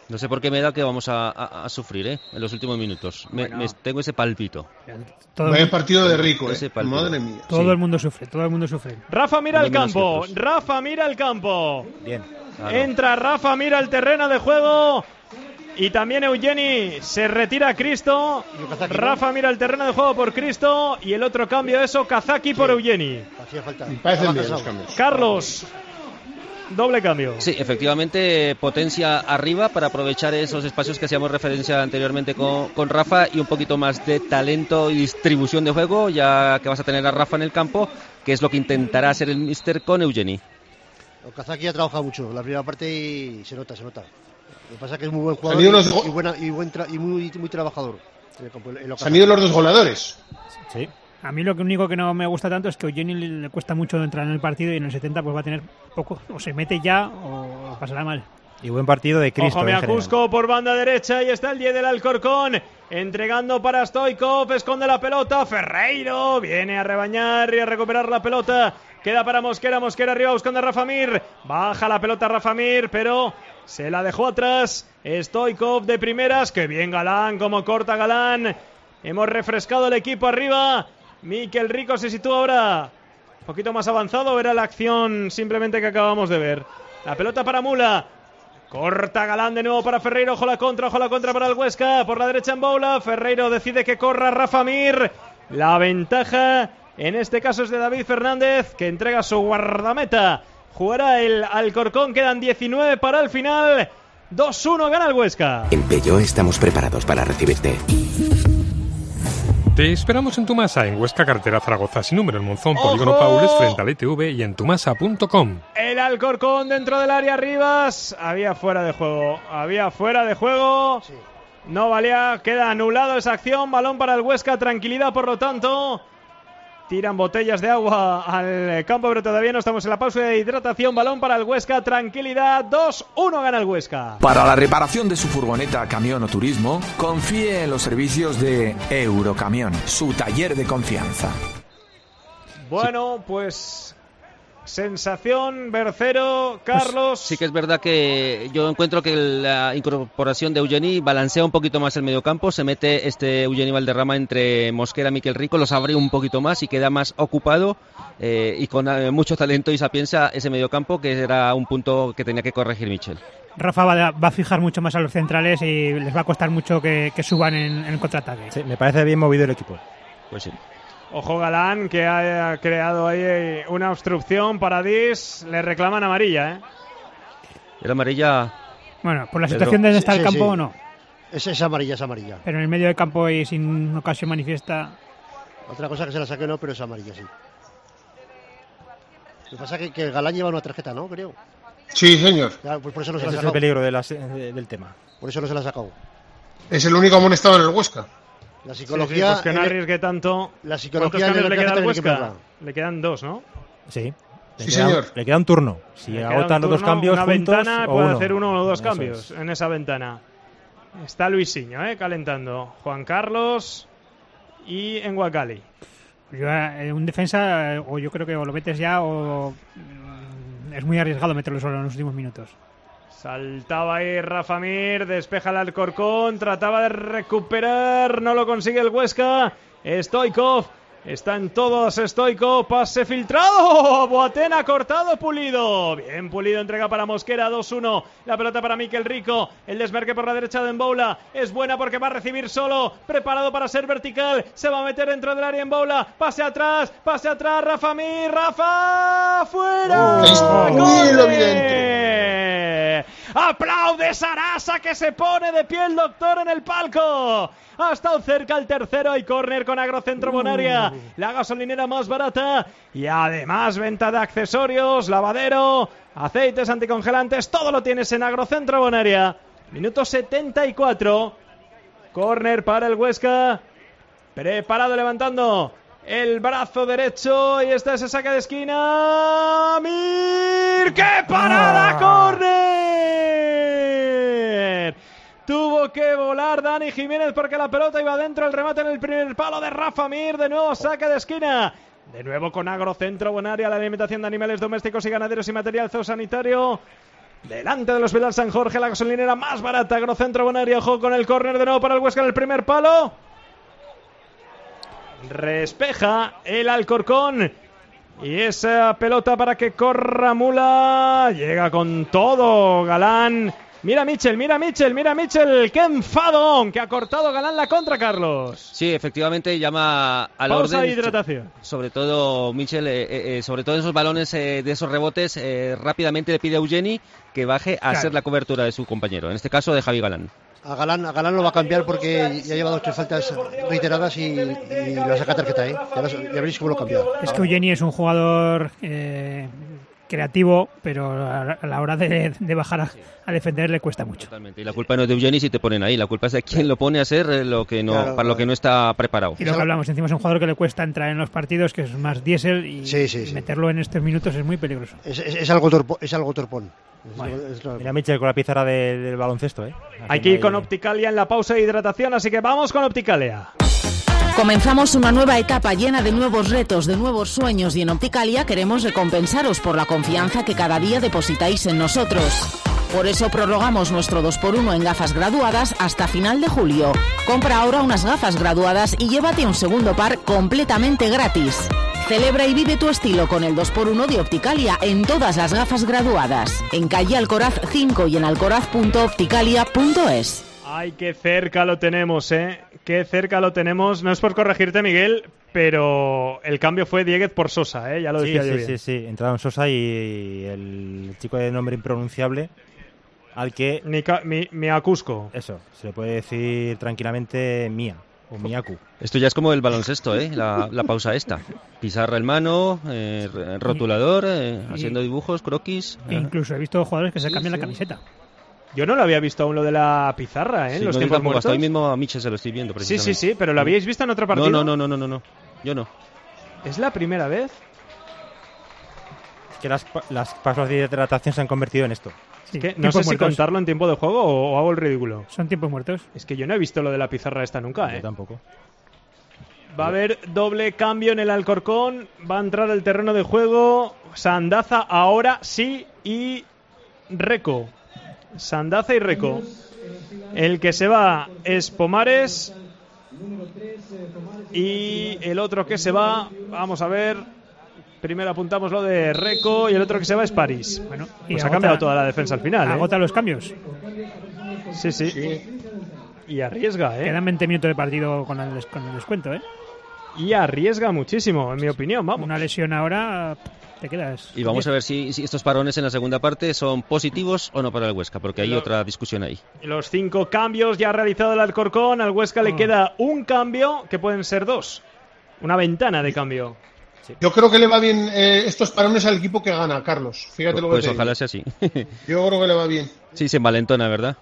No sé por qué me da que vamos a, a, a sufrir, ¿eh? En los últimos minutos. Me, bueno. me, tengo ese palpito. Todo Vaya partido de rico, ¿eh? Madre mía. Todo sí. el mundo sufre, todo el mundo sufre. Rafa mira el campo, Rafa mira el campo. Bien. Claro. Entra Rafa, mira el terreno de juego. Y también Eugeni se retira a Cristo. Rafa mira el terreno de juego por Cristo. Y el otro cambio es Okazaki sí. por Eugeni. Hacía falta. Parecen bien los cambios. Carlos. Doble cambio. Sí, efectivamente, potencia arriba para aprovechar esos espacios que hacíamos referencia anteriormente con, con Rafa y un poquito más de talento y distribución de juego, ya que vas a tener a Rafa en el campo, que es lo que intentará hacer el míster con Eugeni. Okazaki ha trabajado mucho la primera parte y se nota, se nota. Lo que pasa es que es muy buen jugador y, los... y, buena, y, buen tra... y muy, muy trabajador. Se han ido los dos goleadores. Sí. A mí lo único que no me gusta tanto es que a Eugeni le cuesta mucho entrar en el partido y en el setenta pues va a tener poco, o se mete ya o pasará mal. Y buen partido de Cristo. Ojo, Meacusco por banda derecha y está el diez del Alcorcón entregando para Stoikov, esconde la pelota, Ferreiro viene a rebañar y a recuperar la pelota, queda para Mosquera, Mosquera arriba buscando a Rafa Mir, baja la pelota Rafa Mir, pero se la dejó atrás Stoikov de primeras, que bien Galán, como corta Galán, hemos refrescado el equipo arriba. Mikel Rico se sitúa ahora un poquito más avanzado. Era la acción simplemente que acabamos de ver. La pelota para Mula. Corta Galán de nuevo para Ferreiro. Ojo la contra, ojo la contra para el Huesca. Por la derecha en Boula. Ferreiro decide que corra Rafa Mir. La ventaja en este caso es de David Fernández, que entrega su guardameta. Jugará el Alcorcón. Quedan diecinueve para el final. dos uno gana el Huesca. En Peugeot estamos preparados para recibirte. Te esperamos en Tumasa, en Huesca, carretera Zaragoza, sin número, en Monzón, Polígono Paules, frente al E T V y en tumasa punto com. El Alcorcón dentro del área Rivas. Había fuera de juego. Había fuera de juego. Sí. No valía. Queda anulado esa acción. Balón para el Huesca. Tranquilidad, por lo tanto. Tiran botellas de agua al campo, pero todavía no estamos en la pausa de hidratación. Balón para el Huesca, tranquilidad, dos uno gana el Huesca. Para la reparación de su furgoneta, camión o turismo, confíe en los servicios de Eurocamión, su taller de confianza. Bueno, pues... sensación, Bercero, Carlos. Pues sí que es verdad que yo encuentro que la incorporación de Eugeni balancea un poquito más el mediocampo, se mete este Eugeni Valderrama entre Mosquera y Mikel Rico, los abre un poquito más y queda más ocupado eh, y con eh, mucho talento y sapiencia ese mediocampo, que era un punto que tenía que corregir Michel. Rafa va, va a fijar mucho más a los centrales y les va a costar mucho que, que suban en, en el contraataque. Sí, me parece bien movido el equipo. Pues sí. Ojo Galán, que ha creado ahí una obstrucción para Dis. Le reclaman amarilla, ¿eh? ¿Era amarilla? Bueno, por la situación de donde está sí, el campo o sí. no. Es, es amarilla, es amarilla. Pero en el medio del campo y sin ocasión manifiesta. Otra cosa que se la saque no, pero es amarilla, sí. Lo que pasa es que, que Galán lleva una tarjeta, ¿no? Creo. Sí, señor. Claro, pues por eso no Ese se la ha es sacado. el peligro de la, de, del tema. Por eso no se la ha sacado. Es el único amonestado en el Huesca. La psicología, sí, sí, pues que no arriesgue tanto. La psicología ¿Cuántos cambios le queda al Huesca? Que le quedan dos, ¿no? Sí. Le sí, queda, señor. Le queda un turno. Si le agotan los dos cambios una juntos, ventana o puede uno. hacer uno o dos Eso cambios es. en esa ventana. Está Luisinho, ¿eh? Calentando. Juan Carlos y Enguacali. Yo, eh, un defensa, eh, o yo creo que o lo metes ya o mm, es muy arriesgado meterlo solo en los últimos minutos. Saltaba ahí Rafa Mir, despeja el Alcorcón, trataba de recuperar, no lo consigue el Huesca. Stoikov, está en todos Stoikov, pase filtrado, Boateng ha cortado, Pulido. Bien, Pulido entrega para Mosquera, dos uno. La pelota para Mikel Rico, el desmarque por la derecha de Mboula. Es buena porque va a recibir solo, preparado para ser vertical, se va a meter dentro del área en Mboula. Pase atrás, pase atrás, Rafa Mir, Rafa, fuera. Oh, muy evidente. Aplaude Sarasa, que se pone de pie el doctor en el palco. Ha estado cerca el tercero y córner con Agrocentro Bonaria, uh. la gasolinera más barata y además venta de accesorios, lavadero, aceites anticongelantes, todo lo tienes en Agrocentro Bonaria. Minuto setenta y cuatro, córner para el Huesca, preparado levantando el brazo derecho y está ese saque de esquina. Mir, ¡qué parada! Ah. ¡Córner! Tuvo que volar Dani Jiménez porque la pelota iba dentro, el remate en el primer palo de Rafa Mir, de nuevo saque de esquina. De nuevo con Agrocentro Bonaria, la alimentación de animales domésticos y ganaderos y material zoosanitario. delante de los Vidal San Jorge, la gasolinera más barata. Agrocentro Bonaria, ojo con el córner de nuevo para el Huesca en el primer palo. Respeja el Alcorcón. Y esa pelota para que corra Mula. Llega con todo Galán. Mira Michel, mira Michel, mira Michel. ¡Qué enfadón! Que ha cortado Galán la contra, Carlos. Sí, efectivamente llama al Pausa orden. de hidratación. Sobre todo Michel, eh, eh, sobre todo en esos balones, eh, de esos rebotes, eh, rápidamente le pide a Eugeni que baje a Claro. hacer la cobertura de su compañero. En este caso de Javi Galán. A Galán, a Galán lo va a cambiar porque ya lleva dos tres faltas reiteradas y, y le va a sacar tarjeta, ¿eh? Ya, lo- ya veréis cómo lo cambia. Es que Eugeni es un jugador eh, creativo, pero a la hora de, de bajar a, a defender le cuesta mucho. Totalmente. Y la culpa no es de Eugeni si te ponen ahí. La culpa es de quien lo pone a hacer eh, lo que no, Claro, para lo que no está preparado. Y lo que hablamos, encima es un jugador que le cuesta entrar en los partidos, que es más diésel, y Sí, sí, sí. meterlo en estos minutos es muy peligroso. Es, es- es algo, torpo- es algo torpón. Es- es- Mira Michel con la pizarra de- del baloncesto, ¿eh? Hay que ir con Opticalia en la pausa de hidratación, así que vamos con Opticalia. Comenzamos una nueva etapa llena de nuevos retos, de nuevos sueños y en Opticalia queremos recompensaros por la confianza que cada día depositáis en nosotros. Por eso prorrogamos nuestro dos por uno en gafas graduadas hasta final de julio. Compra ahora unas gafas graduadas y llévate un segundo par completamente gratis. Celebra y vive tu estilo con el dos por uno de Opticalia en todas las gafas graduadas. En calle Alcoraz cinco y en alcoraz punto opticalia punto es. Ay, qué cerca lo tenemos, ¿eh? Qué cerca lo tenemos. No es por corregirte, Miguel, pero el cambio fue Dieguez por Sosa, ¿eh? Ya lo Sí, decía sí, yo bien. sí, sí. Entraron Sosa y el chico de nombre impronunciable al que... Nika, mi, Miacusco. Eso, se le puede decir tranquilamente Mia o Miaku. Esto ya es como el baloncesto, ¿eh? La, la pausa esta. Pizarra en mano, eh, rotulador, eh, Y- haciendo dibujos, croquis. E incluso he visto jugadores que se Sí, cambian sí. la camiseta. Yo no lo había visto aún lo de la pizarra, ¿eh? Sí, en los no, yo tiempos tampoco, muertos. hasta hoy mismo a Michel se lo estoy viendo, Sí, precisamente. sí, sí, pero ¿lo habíais visto en otro partido? No, no, no, no, no, no. Yo no. ¿Es la primera vez? Es que las, pa- las pausas de hidratación se han convertido en esto. Es que no sé si contarlo en tiempo de juego o, o hago el ridículo. Son tiempos muertos. Es que yo no he visto lo de la pizarra esta nunca, ¿eh? Yo tampoco. Va a haber doble cambio en el Alcorcón. Va a entrar al terreno de juego Sandaza ahora sí y Reco. Sandaza y Reco. El que se va es Pomares. Y el otro que se va, vamos a ver. Primero apuntamos lo de Reco y el otro que se va es París. Bueno, y pues ha agota- cambiado toda la defensa al final, ¿eh? Agota los cambios. Sí, sí. Y arriesga, ¿eh? Quedan veinte minutos de partido con el, des- con el descuento, ¿eh? Y arriesga muchísimo, en mi opinión, vamos. Una lesión ahora, te quedas. Y vamos a ver si, si estos parones en la segunda parte son positivos o no para el Huesca, porque hay Lo- otra discusión ahí. Los cinco cambios ya ha realizado el Alcorcón. Al Huesca le queda un cambio, que pueden ser dos. Una ventana de cambio. Yo creo que le va bien eh, estos parones al equipo que gana, Carlos. Fíjate lo que Pues te ojalá digo. sea así. Yo creo que le va bien. Sí, se envalentona, ¿verdad?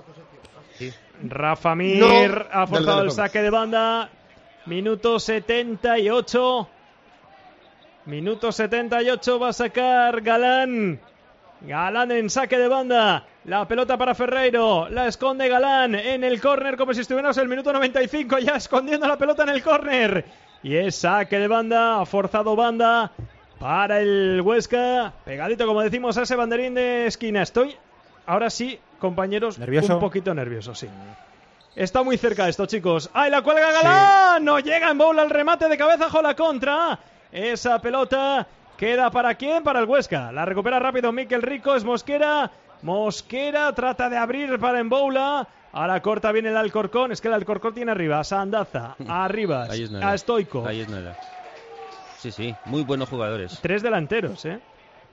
Rafa Mir No. ha forzado Dale, dale, el vamos. saque de banda. Minuto setenta y ocho. Minuto setenta y ocho va a sacar Galán. Galán en saque de banda. La pelota para Ferreiro. La esconde Galán en el córner como si estuviéramos en el minuto noventa y cinco ya escondiendo la pelota en el córner. Y es saque de banda. Ha forzado banda para el Huesca. Pegadito, como decimos, a ese banderín de esquina. Estoy ahora sí, compañeros, ¿Nervioso? un poquito nervioso, sí. Está muy cerca esto, chicos. ¡Ay, la cuelga Galán! No llega en bola el remate de cabeza con la contra. Esa pelota queda para quién? Para el Huesca. La recupera rápido Miquel Rico. Es Mosquera. Mosquera trata de abrir para Emboula. A la corta viene el Alcorcón. Es que el Alcorcón tiene arriba a Sandaza, a Rivas, Ahí es nada. a Stoico. Ahí es nada. Sí, sí, muy buenos jugadores. Tres delanteros, ¿eh?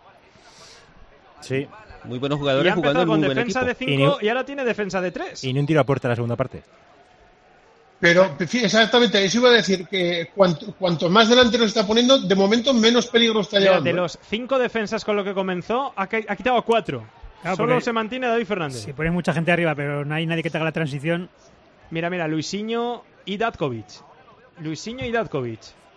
Sí. Muy buenos Y jugadores ha jugando empezado en con muy buen defensa equipo. de cinco y ahora tiene defensa de tres. Y ni un tiro a puerta en la segunda parte. Pero fí- exactamente, eso iba a decir que cuanto, cuanto más delanteros está poniendo, de momento menos peligro está Mira, llevando. de los cinco defensas con lo que comenzó, ha, ca- ha quitado a cuatro. Claro, Solo porque se mantiene David Fernández. Si pones mucha gente arriba, pero no hay nadie que te haga la transición. Mira, mira, Luisinho y Datkovic. Luisinho y Datkovic.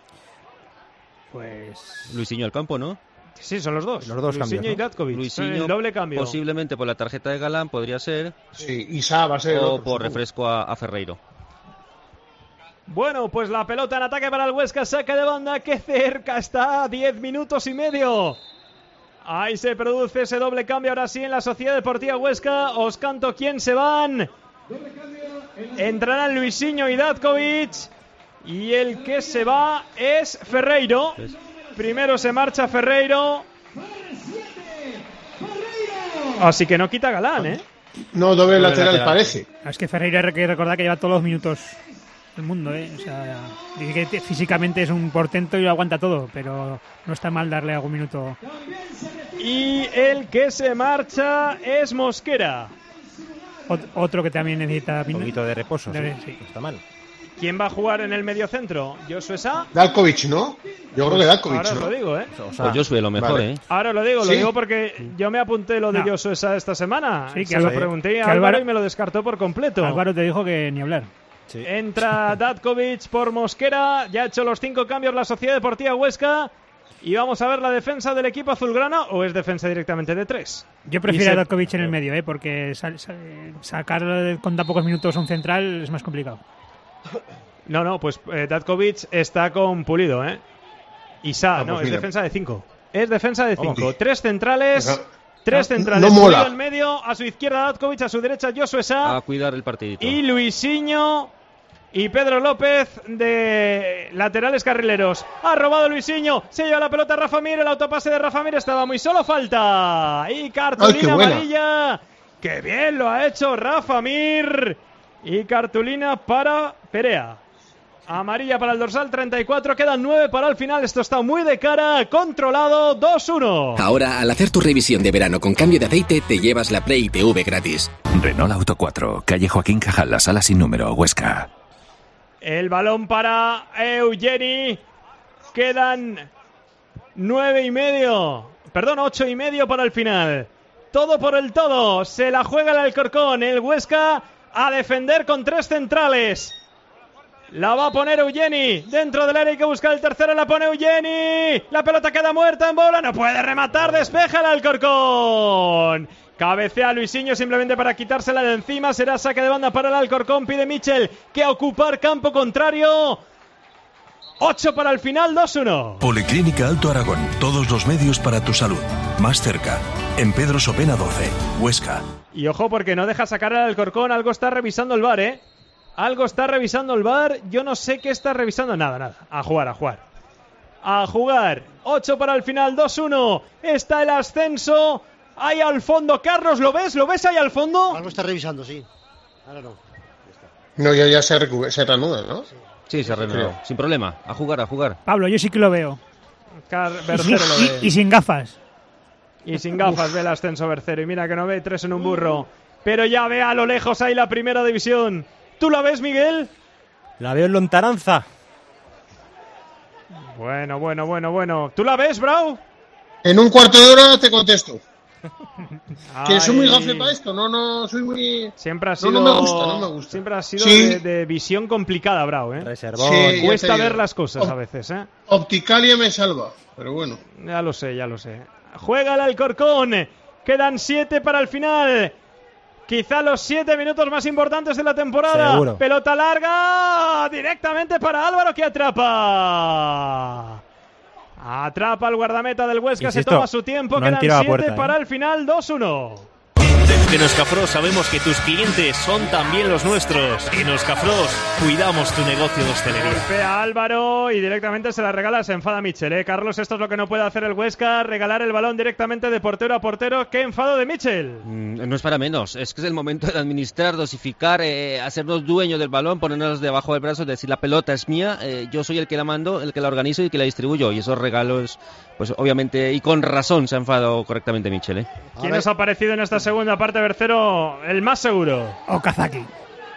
Pues. Luisinho al campo, ¿no? Sí, son los dos. Los dos Luisinho cambios, y ¿no? Datkovic. Luisinho, el doble cambio. posiblemente por la tarjeta de Galán, podría ser. Sí, Isa va a ser. O otro, por supongo. refresco a, a Ferreiro. Bueno, pues la pelota en ataque para el Huesca, saca de banda, que cerca está, diez minutos y medio. Ahí se produce ese doble cambio ahora sí en la Sociedad Deportiva Huesca. Os canto quién se van. Entrarán Luisinho y Datkovic. Y el que se va es Ferreiro. Primero se marcha Ferreiro. Así que no quita Galán, ¿eh? No, doble lateral, lateral parece. Es que Ferreira hay que recordar que lleva todos los minutos del mundo, ¿eh? O sea, dice que físicamente es un portento y lo aguanta todo, pero no está mal darle algún minuto. Y el que se marcha es Mosquera. Ot- otro que también necesita un poquito de reposo, de, sí, sí. No está mal. ¿Quién va a jugar en el mediocentro? ¿Josué Sá? Datkovic, ¿no? Yo creo que Datkovic, Ahora ¿no? lo digo, ¿eh? O sea, Josué, lo mejor, vale. ¿eh? Ahora lo digo, ¿Sí? lo digo porque yo me apunté lo de No. Josué Sá esta semana. Sí, que se Álvaro- lo pregunté a que Álvaro, Álvaro- y me lo descartó por completo. Álvaro te dijo que ni hablar. Sí. Entra Datkovic por Mosquera. Ya ha hecho los cinco cambios la Sociedad Deportiva Huesca. Y vamos a ver la defensa del equipo azulgrana, o es defensa directamente de tres. Yo prefiero Y a se- Datkovic en el medio, ¿eh? Porque sal- sal- sacar con tan pocos minutos a un central es más complicado. No, no, pues eh, Datkovic está con Pulido, ¿eh? Y Sá, Ah, no, pues es mira. defensa de cinco. Es defensa de cinco. Vamos. Tres centrales. Pues, Tres no- centrales. no mola. Pulido en medio. A su izquierda Datkovic, a su derecha Josué Sá. A cuidar el partidito. Y Luisinho y Pedro López de laterales carrileros. Ha robado Luisinho. Se lleva la pelota Rafa Mir. El autopase de Rafa Mir estaba muy solo. Falta. Y Ay, cartulina qué buena. amarilla. ¡Qué bien lo ha hecho Rafa Mir! Y cartulina para Perea. Amarilla para el dorsal treinta y cuatro. Quedan nueve para el final. Esto está muy de cara. Controlado. dos uno. Ahora, al hacer tu revisión de verano con cambio de aceite, te llevas la Play T V gratis. Renault Auto cuatro, calle Joaquín Cajal, la sala sin número, Huesca. El balón para Eugeni. Quedan nueve y medio. Perdón, ocho y medio para el final. Todo por el todo. Se la juega el Alcorcón. El Huesca a defender con tres centrales. La va a poner Eugeni. Dentro del área hay que buscar el tercero. La pone Eugeni. La pelota queda muerta en bola. No puede rematar. Despeja el Alcorcón. Cabecea Luisinho simplemente para quitársela de encima. Será saque de banda para el Alcorcón. Pide Michel que a ocupar campo contrario. ocho para el final. dos uno. Policlínica Alto Aragón. Todos los medios para tu salud. Más cerca. En Pedro Sopena doce. Huesca. Y ojo porque no deja sacar al Alcorcón. Algo está revisando el V A R, ¿eh? Algo está revisando el V A R. Yo no sé qué está revisando. Nada, nada. A jugar, a jugar. A jugar. ocho para el final. dos uno. Está el ascenso. Ahí al fondo. Carlos, ¿lo ves? ¿Lo ves ahí al fondo? Algo está revisando, sí. Ahora no. No, ya, ya se, recu- se reanuda, ¿no? Sí, se ha renovado. Creo. Sin problema. A jugar, a jugar. Pablo, yo sí que lo veo. Car- Y, Bercero lo ve. y- y sin gafas. Y sin gafas ve el ascenso Bercero. Y mira que no ve tres en un burro. Pero ya ve a lo lejos ahí la primera división. ¿Tú la ves, Miguel? La veo en lontananza. Bueno, bueno, bueno, bueno. ¿Tú la ves, Brau? En un cuarto de hora te contesto. Que soy muy Ay. gafe para esto, no, no, soy muy... Siempre ha No, sido, no me gusta, no me gusta. Siempre ha sido Sí. de, de visión complicada, Brau, ¿eh? Reservón. Sí, ya Cuesta te digo. ver las cosas Op- a veces, ¿eh? Opticalia me salva, pero bueno. Ya lo sé, ya lo sé. Juega el Alcorcón. Quedan siete para el final. Quizá los siete minutos más importantes de la temporada. Seguro. Pelota larga. Directamente para Álvaro, que atrapa. Atrapa al guardameta del Huesca. Insisto, se toma su tiempo. no han Quedan tirado a siete puerta, ¿eh? para el final. dos uno. En Oscafros sabemos que tus clientes son también los nuestros. En Oscafros cuidamos tu negocio de hostelería. Golpea a Álvaro y directamente se la regala. Se enfada Michel, ¿eh? Carlos, esto es lo que no puede hacer el Huesca. Regalar el balón directamente de portero a portero. ¡Qué enfado de Michel! Mm, no es para menos. Es que es el momento de administrar, dosificar, eh, hacernos dueños del balón, ponernos debajo del brazo, decir la pelota es mía, eh, yo soy el que la mando, el que la organizo y que la distribuyo. Y esos regalos, pues obviamente, y con razón se ha enfadado correctamente Michel, ¿eh? ¿Quién nos ha aparecido en esta segunda parte, Bercero? El más seguro. Okazaki.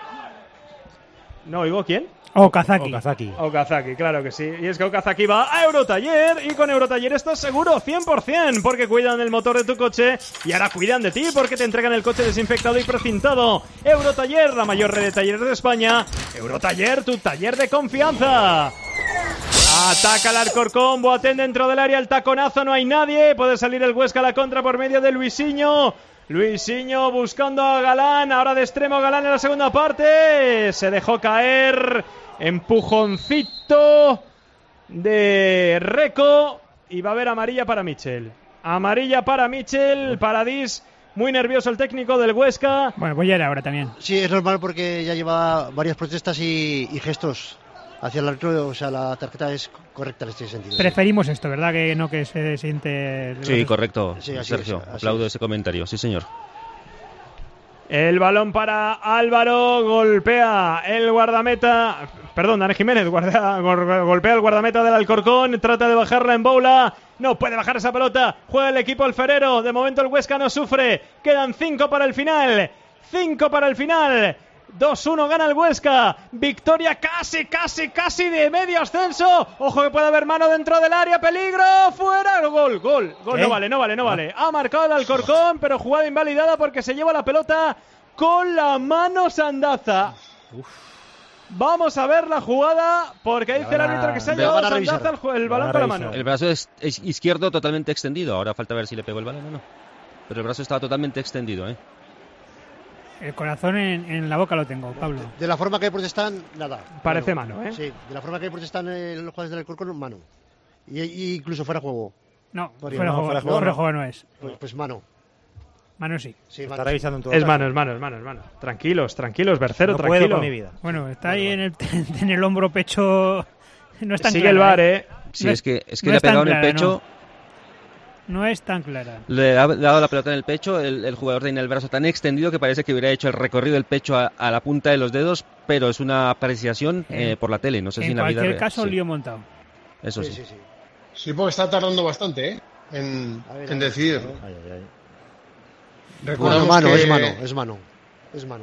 ¿No oigo quién? Okazaki. Okazaki. Okazaki, claro que sí. Y es que Okazaki va a Eurotaller y con Eurotaller estás seguro cien por ciento porque cuidan el motor de tu coche y ahora cuidan de ti porque te entregan el coche desinfectado y precintado. Eurotaller, la mayor red de talleres de España. Eurotaller, tu taller de confianza. Ataca el Alcorcón, Boateng dentro del área, el taconazo, no hay nadie. Puede salir el Huesca a la contra por medio de Luisinho. Luisinho buscando a Galán, ahora de extremo Galán en la segunda parte. Se dejó caer, empujoncito de Reco y va a haber amarilla para Michel. Amarilla para Michel, Paradís. Muy nervioso el técnico del Huesca. Bueno, voy a ir ahora también. Sí, es normal porque ya lleva varias protestas y, y gestos hacia el árbitro, o sea, la tarjeta es correcta en este sentido. Preferimos esto, ¿verdad? Que no que se siente... Sí, correcto, sí, así Sergio. es, así aplaudo es. ese comentario, sí señor. El balón para Álvaro, golpea el guardameta, perdón, Dani Jiménez, guarda, gol, golpea el guardameta del Alcorcón, trata de bajarla en bola, no puede bajar esa pelota, juega el equipo alfarero, de momento el Huesca no sufre, quedan cinco para el final, cinco para el final, dos uno gana el Huesca, victoria casi, casi, casi de medio ascenso, ojo que puede haber mano dentro del área, peligro, fuera, gol, gol, gol, ¿Qué? no vale, no vale, no vale, ha marcado el Alcorcón, pero jugada invalidada porque se lleva la pelota con la mano Sandaza. Uf. Vamos a ver la jugada porque dice el árbitro que se ha llevado Sandaza el, el balón con la mano. El brazo es, es izquierdo totalmente extendido, ahora falta ver si le pegó el balón o no. Pero el brazo estaba totalmente extendido, ¿eh? El corazón en, en la boca lo tengo, Pablo. De la forma que protestan, nada. Parece mano, mano, ¿eh? Sí, de la forma que protestan eh, los jugadores del Alcorcón, mano. Y, y incluso fuera juego. No, Podría, fuera, no, juego, fuera no, juego, fuera no. juego no es. Pues, pues mano. Mano sí. Sí, Está mano. revisando en todo Es caso. mano, es mano, es mano, es mano. Tranquilos, tranquilos, Bercero, No tranquilo. puedo con mi vida. Bueno, está ahí en el, en el hombro pecho. No es tan Sigue clara, el VAR, ¿eh? ¿eh? Sí, No es que, es que no le ha es tan pegado en el clara, pecho. No. No es tan clara. Le ha dado la pelota en el pecho, el, el jugador tiene el brazo tan extendido que parece que hubiera hecho el recorrido del pecho a, a la punta de los dedos, pero es una apreciación eh, por la tele, no sé si en la vida En real. cualquier caso, Sí. lío montado. Eso sí. Sí, sí, sí. Sí, porque está tardando bastante, ¿eh? En, A ver, en a ver, decidir. Ay, ay, ay. Recordamos Mano, mano, que- es mano, es mano. Es mano.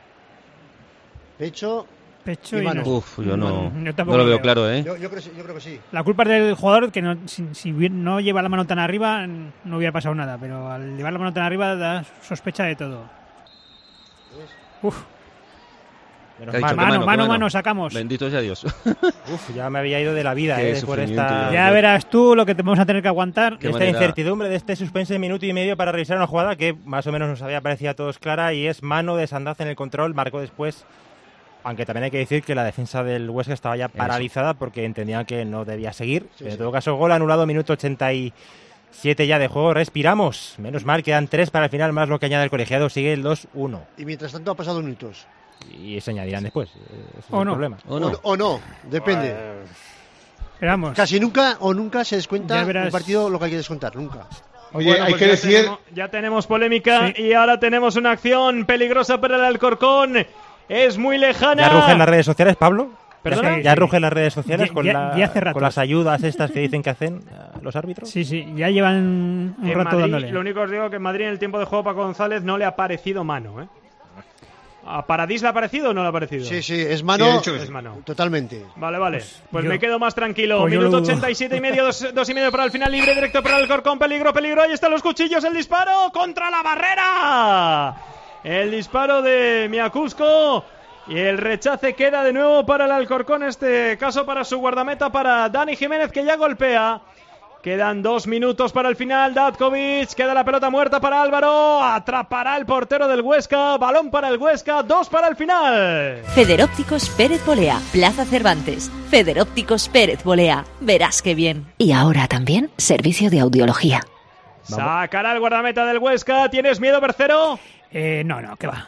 Pecho. Pecho y y, mano. no. Uf, yo no, Bueno, yo no tampoco lo veo veo. claro, ¿eh? Yo, yo, creo, yo creo que sí. La culpa es del jugador que no, si, si bien no lleva la mano tan arriba no hubiera pasado nada, pero al llevar la mano tan arriba da sospecha de todo. Uf, Menos ¿Qué ha mal. dicho? ¿Qué mano, ¿Qué mano, mano, sacamos. Bendito sea Dios. Uf, ya me había ido de la vida, Qué eh, por sufrimiento, esta, Dios. Ya verás tú lo que te vamos a tener que aguantar. Qué esta manera- incertidumbre, de este suspense de minuto y medio para revisar una jugada que más o menos nos había parecido a todos clara, y es mano de Sandaza en el control, marcó después, aunque también hay que decir que la defensa del Huesca estaba ya paralizada porque entendían que no debía seguir. Sí, en sí. todo caso, gol anulado, minuto ochenta y siete ya de juego, respiramos. Menos mal, quedan tres para el final, más lo que añade el colegiado, sigue el dos uno. Y mientras tanto ha pasado minutos. Y se añadirán después. eh, ese es O el no. problema. ¿O no? O, o no, depende. Pero vamos, Casi nunca o nunca se descuenta Ya verás. un partido lo que hay que descontar, nunca. Oye, Bueno, hay pues que ya decir... tenemos, ya tenemos polémica Sí. y ahora tenemos una acción peligrosa para el Alcorcón. Es muy lejana. ¿Ya rugen las redes sociales, Pablo? ¿Perdona? ¿Ya, ya rugen las redes sociales Ya- con, ya- la- ya hace rato. con las ayudas estas que dicen que hacen eh, los árbitros? sí, sí, ya llevan un En rato Madrid, dándole. lo único que os digo que en Madrid en el tiempo de juego Paco González no le ha parecido mano, ¿eh? ¿A Paradís le ha parecido o no le ha parecido? Sí, sí, es Sí, he mano. dicho que sí. Es mano. Totalmente. Vale, vale. Pues, Pues yo- me quedo más tranquilo. pues yo Minuto lo dudo. ochenta y siete y medio, dos, dos y medio para el final, libre directo para el Alcorcón. Peligro, peligro. Ahí están los cuchillos, el disparo contra la barrera. El disparo de Miacusco. Y el rechace queda de nuevo para el Alcorcón, en este caso para su guardameta, para Dani Jiménez, que ya golpea. Quedan dos minutos para el final. Datkovic, queda la pelota muerta para Álvaro. Atrapará el portero del Huesca. Balón para el Huesca, dos para el final. Federópticos Pérez Bolea, Plaza Cervantes. Federópticos Pérez Bolea, verás qué bien. Y ahora también servicio de audiología. Sacará el guardameta del Huesca. ¿Tienes miedo, Bercero? Eh, no, no, que va.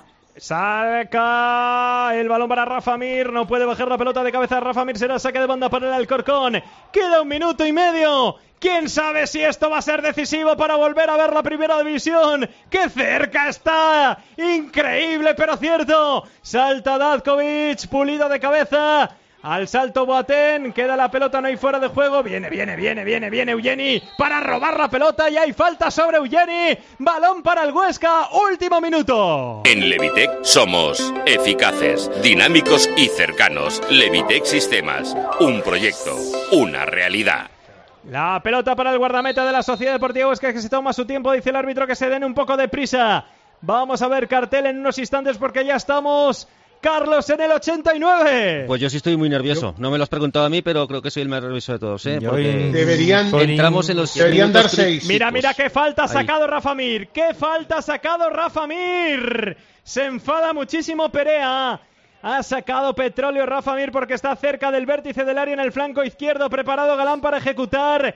Saca el balón para Rafa Mir. No puede bajar la pelota de cabeza. Rafa Mir será saque de banda para el Alcorcón. Queda un minuto y medio. ¿Quién sabe si esto va a ser decisivo para volver a ver la primera división? ¡Qué cerca está! Increíble, pero cierto. Salta Datkovic, pulido de cabeza. Al salto Boateng, queda la pelota, no hay fuera de juego. Viene, viene, viene, viene, viene Eugeni para robar la pelota y hay falta sobre Eugeni. Balón para el Huesca, último minuto. En Levitec somos eficaces, dinámicos y cercanos. Levitec Sistemas, un proyecto, una realidad. La pelota para el guardameta de la Sociedad Deportiva Huesca, que se toma su tiempo, dice el árbitro que se den un poco de prisa. Vamos a ver cartel en unos instantes porque ya estamos... Carlos en el ochenta y nueve. Pues yo sí estoy muy nervioso. No me lo has preguntado a mí, pero creo que soy el más nervioso de todos, ¿eh? Yo Porque in- Deberían- entramos en los deberían minutos dar seis. críticos. Mira, mira qué falta ha Ahí. sacado Rafa Mir. ¡Qué falta ha sacado Rafa Mir! Se enfada muchísimo Perea. Ha sacado petróleo Rafa Mir porque está cerca del vértice del área en el flanco izquierdo. Preparado Galán para ejecutar.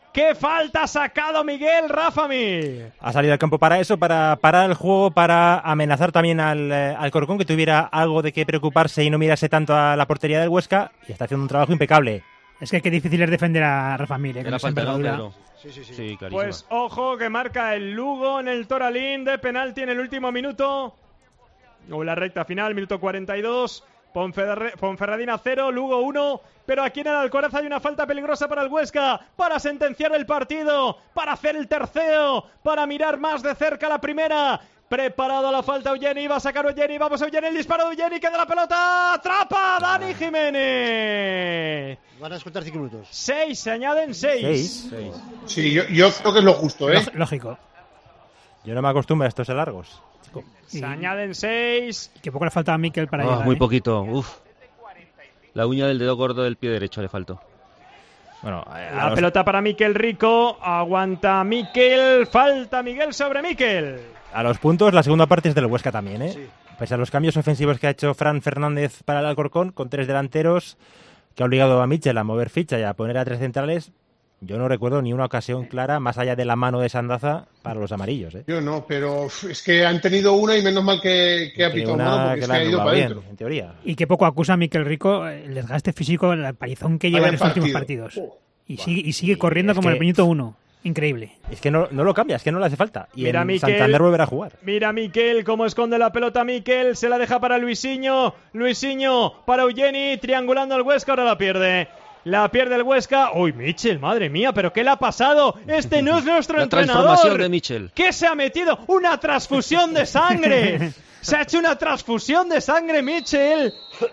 ¿Qué falta ha sacado Miguel Rafamir? Ha salido al campo para eso, para parar el juego, para amenazar también al eh, Alcorcón, que tuviera algo de qué preocuparse y no mirase tanto a la portería del Huesca, y está haciendo un trabajo impecable. Es que qué difícil es defender a Rafamir, ¿eh? Era falta, ¿no, Pedro? Sí, sí, sí. Sí, pues ojo que marca el Lugo en el Toralín de penalti en el último minuto. O la recta final, minuto cuarenta y dos. Ponferre- Ponferradina cero, Lugo uno. Pero aquí en el Alcoraz hay una falta peligrosa para el Huesca, para sentenciar el partido, para hacer el tercero, para mirar más de cerca la primera. Preparado la falta Eugeni, va a sacar Eugeni, vamos a Eugeni, el disparo de Eugeni, queda la pelota, atrapa Dani Jiménez. Van a descontar cinco minutos. Seis, se añaden seis. Seis. Sí, yo, yo creo que es lo justo, ¿eh? Lógico. Yo no me acostumbro a estos largos. Se añaden seis. Que poco le falta a Mikel para oh, llegar. Muy ¿eh? poquito, uf. La uña del dedo gordo del pie derecho le faltó. Bueno, la los... pelota para Mikel Rico, aguanta Mikel, falta Miguel sobre Mikel. A los puntos, la segunda parte es del Huesca también, ¿eh? Sí. Pese a los cambios ofensivos que ha hecho Fran Fernández para el Alcorcón, con tres delanteros, que ha obligado a Michel a mover ficha y a poner a tres centrales, yo no recuerdo ni una ocasión clara, más allá de la mano de Sandaza, para los amarillos, ¿eh? Yo no, pero es que han tenido una y menos mal que, que ha pitado mano, porque que es que ha ido para adentro. En teoría. Y que poco acusa a Mikel Rico el desgaste físico, el palizón que lleva Vaya en estos últimos partidos. Oh, y, sigue, y sigue corriendo como en el minuto uno. Increíble. Es que no, no lo cambia, es que no le hace falta. Y mira en Mikel, Santander volverá a jugar. Mira Mikel cómo esconde la pelota Mikel, se la deja para Luisinho, Luisinho para Eugeni, triangulando al Huesca, ahora la pierde. La pierde el Huesca. Uy, Michel, madre mía, ¿pero qué le ha pasado? Este no es nuestro la entrenador. Transformación de Michel. ¿Qué se ha metido? Una transfusión de sangre. Se ha hecho una transfusión de sangre, Michel.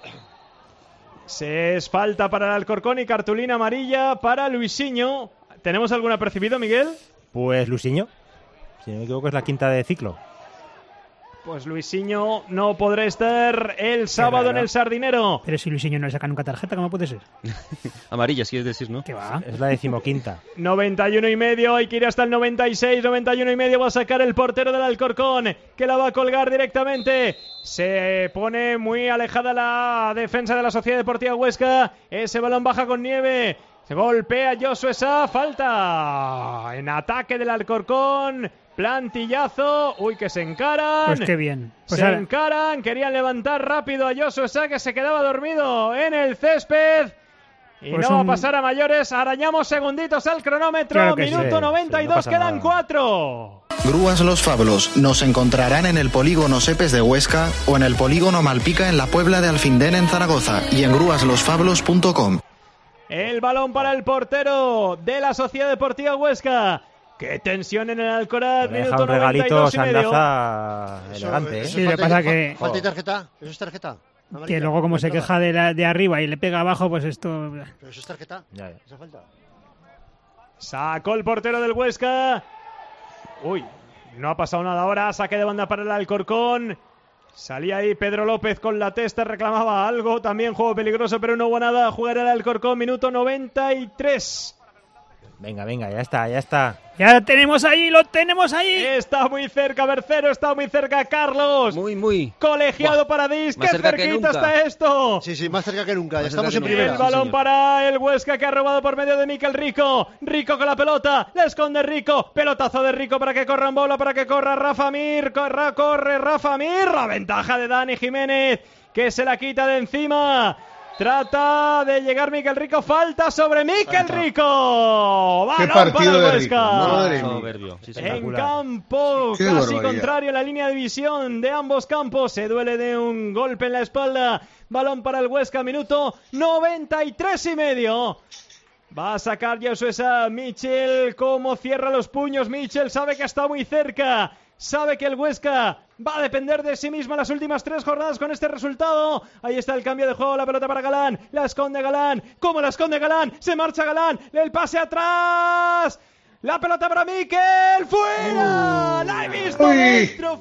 Se es falta para el Alcorcón y cartulina amarilla para Luisinho. ¿Tenemos algún apercibido, Miguel? Pues Luisinho. Si no me equivoco, es la quinta de ciclo. Pues Luisinho no podrá estar el sábado en el Sardinero. Pero si Luisinho no le saca nunca tarjeta, ¿cómo puede ser? Amarilla, quieres decir, ¿no? ¿Qué va? Es la decimoquinta. noventa y uno y medio, hay que ir hasta el noventa y seis, noventa y uno y medio va a sacar el portero del Alcorcón, que la va a colgar directamente. Se pone muy alejada la defensa de la Sociedad Deportiva Huesca. Ese balón baja con nieve. Se golpea Josué Sá, falta en ataque del Alcorcón. Plantillazo, uy, que se encaran. Pues qué bien. Pues se ahora... encaran, querían levantar rápido a Josué Sá, que se quedaba dormido en el césped. Y pues no un... va a pasar a mayores, arañamos segunditos al cronómetro, claro minuto sí, noventa y dos, sí, no quedan cuatro. Grúas Los Fablos nos encontrarán en el polígono Sepes de Huesca o en el polígono Malpica en la Puebla de Alfindén en Zaragoza y en grúas los fablos punto com. El balón para el portero de la Sociedad Deportiva Huesca. Qué tensión en el Alcoraz, minuto un regalito Sandaza elegante, ¿eh? Sí, le pasa que... Falta y tarjeta, eso es tarjeta. Amarilla. Que luego como se queja de, la, de arriba y le pega abajo, pues esto... Pero eso es tarjeta, ya, ya. Esa falta. Sacó el portero del Huesca. Uy, no ha pasado nada ahora, saque de banda para el Alcorcón. Salía ahí Pedro López con la testa, reclamaba algo, también juego peligroso, pero no hubo nada. Jugará el Alcorcón, minuto noventa y tres. Venga, venga, ya está, ya está. Ya lo tenemos ahí, lo tenemos ahí. Está muy cerca Bercero, está muy cerca Carlos. Muy, muy. Colegiado Buah, para Dis, qué cerca cerquita está esto. Sí, sí, más cerca que nunca, ya estamos en primera. El balón sí, para el Huesca, que ha robado por medio de Mikel Rico. Rico con la pelota, le esconde Rico. Pelotazo de Rico para que corra en bola, para que corra Rafa Mir. Corra, corre Rafa Mir. La ventaja de Dani Jiménez, que se la quita de encima. Trata de llegar Mikel Rico, falta sobre Mikel Rico. Balón Qué partido para el de Rico, madre Soberbio, sí, en campo Qué casi barbaridad. contrario, en la línea de visión de ambos campos. Se duele de un golpe en la espalda. Balón para el Huesca, minuto noventa y tres y medio. Va a sacar Josué Sá. Michel, cómo cierra los puños. Michel sabe que está muy cerca. Sabe que el Huesca va a depender de sí misma las últimas tres jornadas con este resultado. Ahí está el cambio de juego, la pelota para Galán. La esconde Galán. ¿Cómo la esconde Galán? Se marcha Galán. El pase atrás. La pelota para Mikel. ¡Fuera! Uh, ¡La he visto uy. dentro!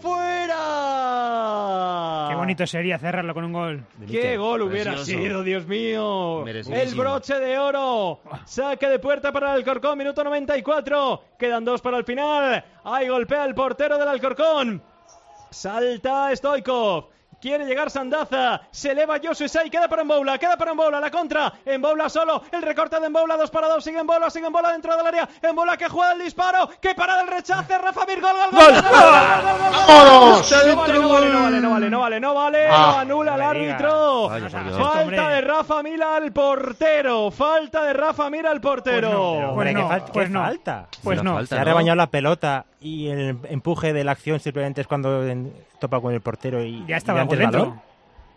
¡Fuera! Qué bonito sería cerrarlo con un gol. ¡Qué gol hubiera Precioso. sido, Dios mío! El broche de oro. Saque de puerta para el Alcorcón, minuto noventa y cuatro. Quedan dos para el final. Ahí golpea el portero del Alcorcón. Salta Stoikov. quiere llegar Sandaza, se eleva Josu Sai, queda para Mboula, queda para Mboula, la contra, Mboula solo, el recorte de Mboula, dos para dos, sigue Mboula, sigue Mboula dentro del área, Mboula que juega el disparo, que para del rechace, Rafa Mir, gol, gol, gol, gol, ¡vámonos! No vale, no vale, no vale, no vale, no vale, no vale, lo anula el árbitro, falta de Rafa Mir al portero, falta de Rafa Mir al portero. Pues no, pues no, falta, pues no, se ha rebañado la pelota y el empuje de la acción simplemente es cuando topa con el portero y ya estaba antes dentro. balón.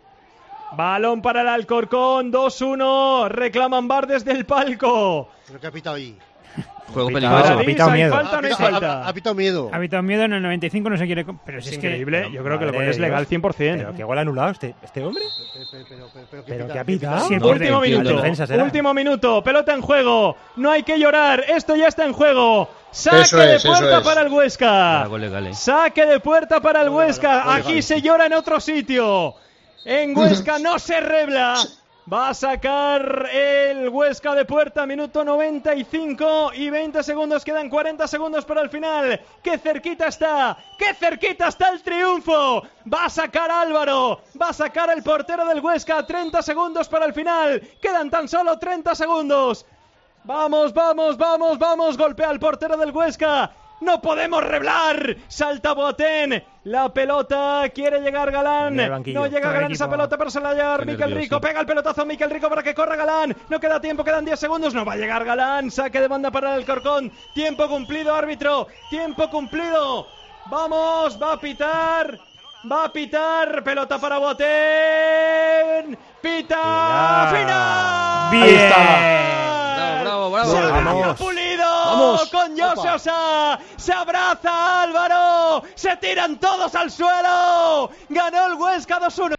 Balón para el Alcorcón, dos uno, reclaman Bar desde el palco. ¿Pero qué ha pitado ahí? Juego Pita, peligroso. ha pitado miedo. ¿Falta o no hay falta? Ha pitado miedo. Ha pitado miedo en el noventa y cinco, no se quiere... Pero Es si es increíble, que... yo creo que el Madre gol es de legal Dios. cien por ciento. Pero qué gol ha anulado este, este hombre. Pero, pero, pero, pero, Pero pita- que ha pitado. Sí, No, pues Último de- minuto, defensa será. último minuto, pelota en juego, no hay que llorar, esto ya está en juego. Saque Eso de es, eso puerta es. para el Huesca. Gol legal, eh. Saque de puerta para el Gol legal, Huesca. gol Aquí legal. se llora en otro sitio. En Huesca no se rebla. Va a sacar el Huesca de puerta, minuto noventa y cinco y veinte segundos, quedan cuarenta segundos para el final. ¡Qué cerquita está! ¡Qué cerquita está el triunfo! Va a sacar Álvaro, va a sacar el portero del Huesca, treinta segundos para el final. Quedan tan solo treinta segundos. Vamos, vamos, vamos, vamos, golpea al portero del Huesca. No podemos reblar. Salta Boateng. La pelota quiere llegar Galán. En el banquillo. No llega Todo el Galán esa equipo. pelota, pero se la va a llevar Qué Mikel nervioso. Rico. Pega el pelotazo a Mikel Rico para que corra Galán. No queda tiempo, quedan diez segundos. No va a llegar Galán. Saque de banda para el Alcorcón. Tiempo cumplido, árbitro. Tiempo cumplido. Vamos, va a pitar. Va a pitar. Pelota para Boateng. Pita. Final. Bien. Bravo, bravo, bravo. Sergio Vamos. Pulido Vamos. con José Osá. Se abraza Álvaro. Se tiran todos al suelo. Ganó el Huesca dos uno.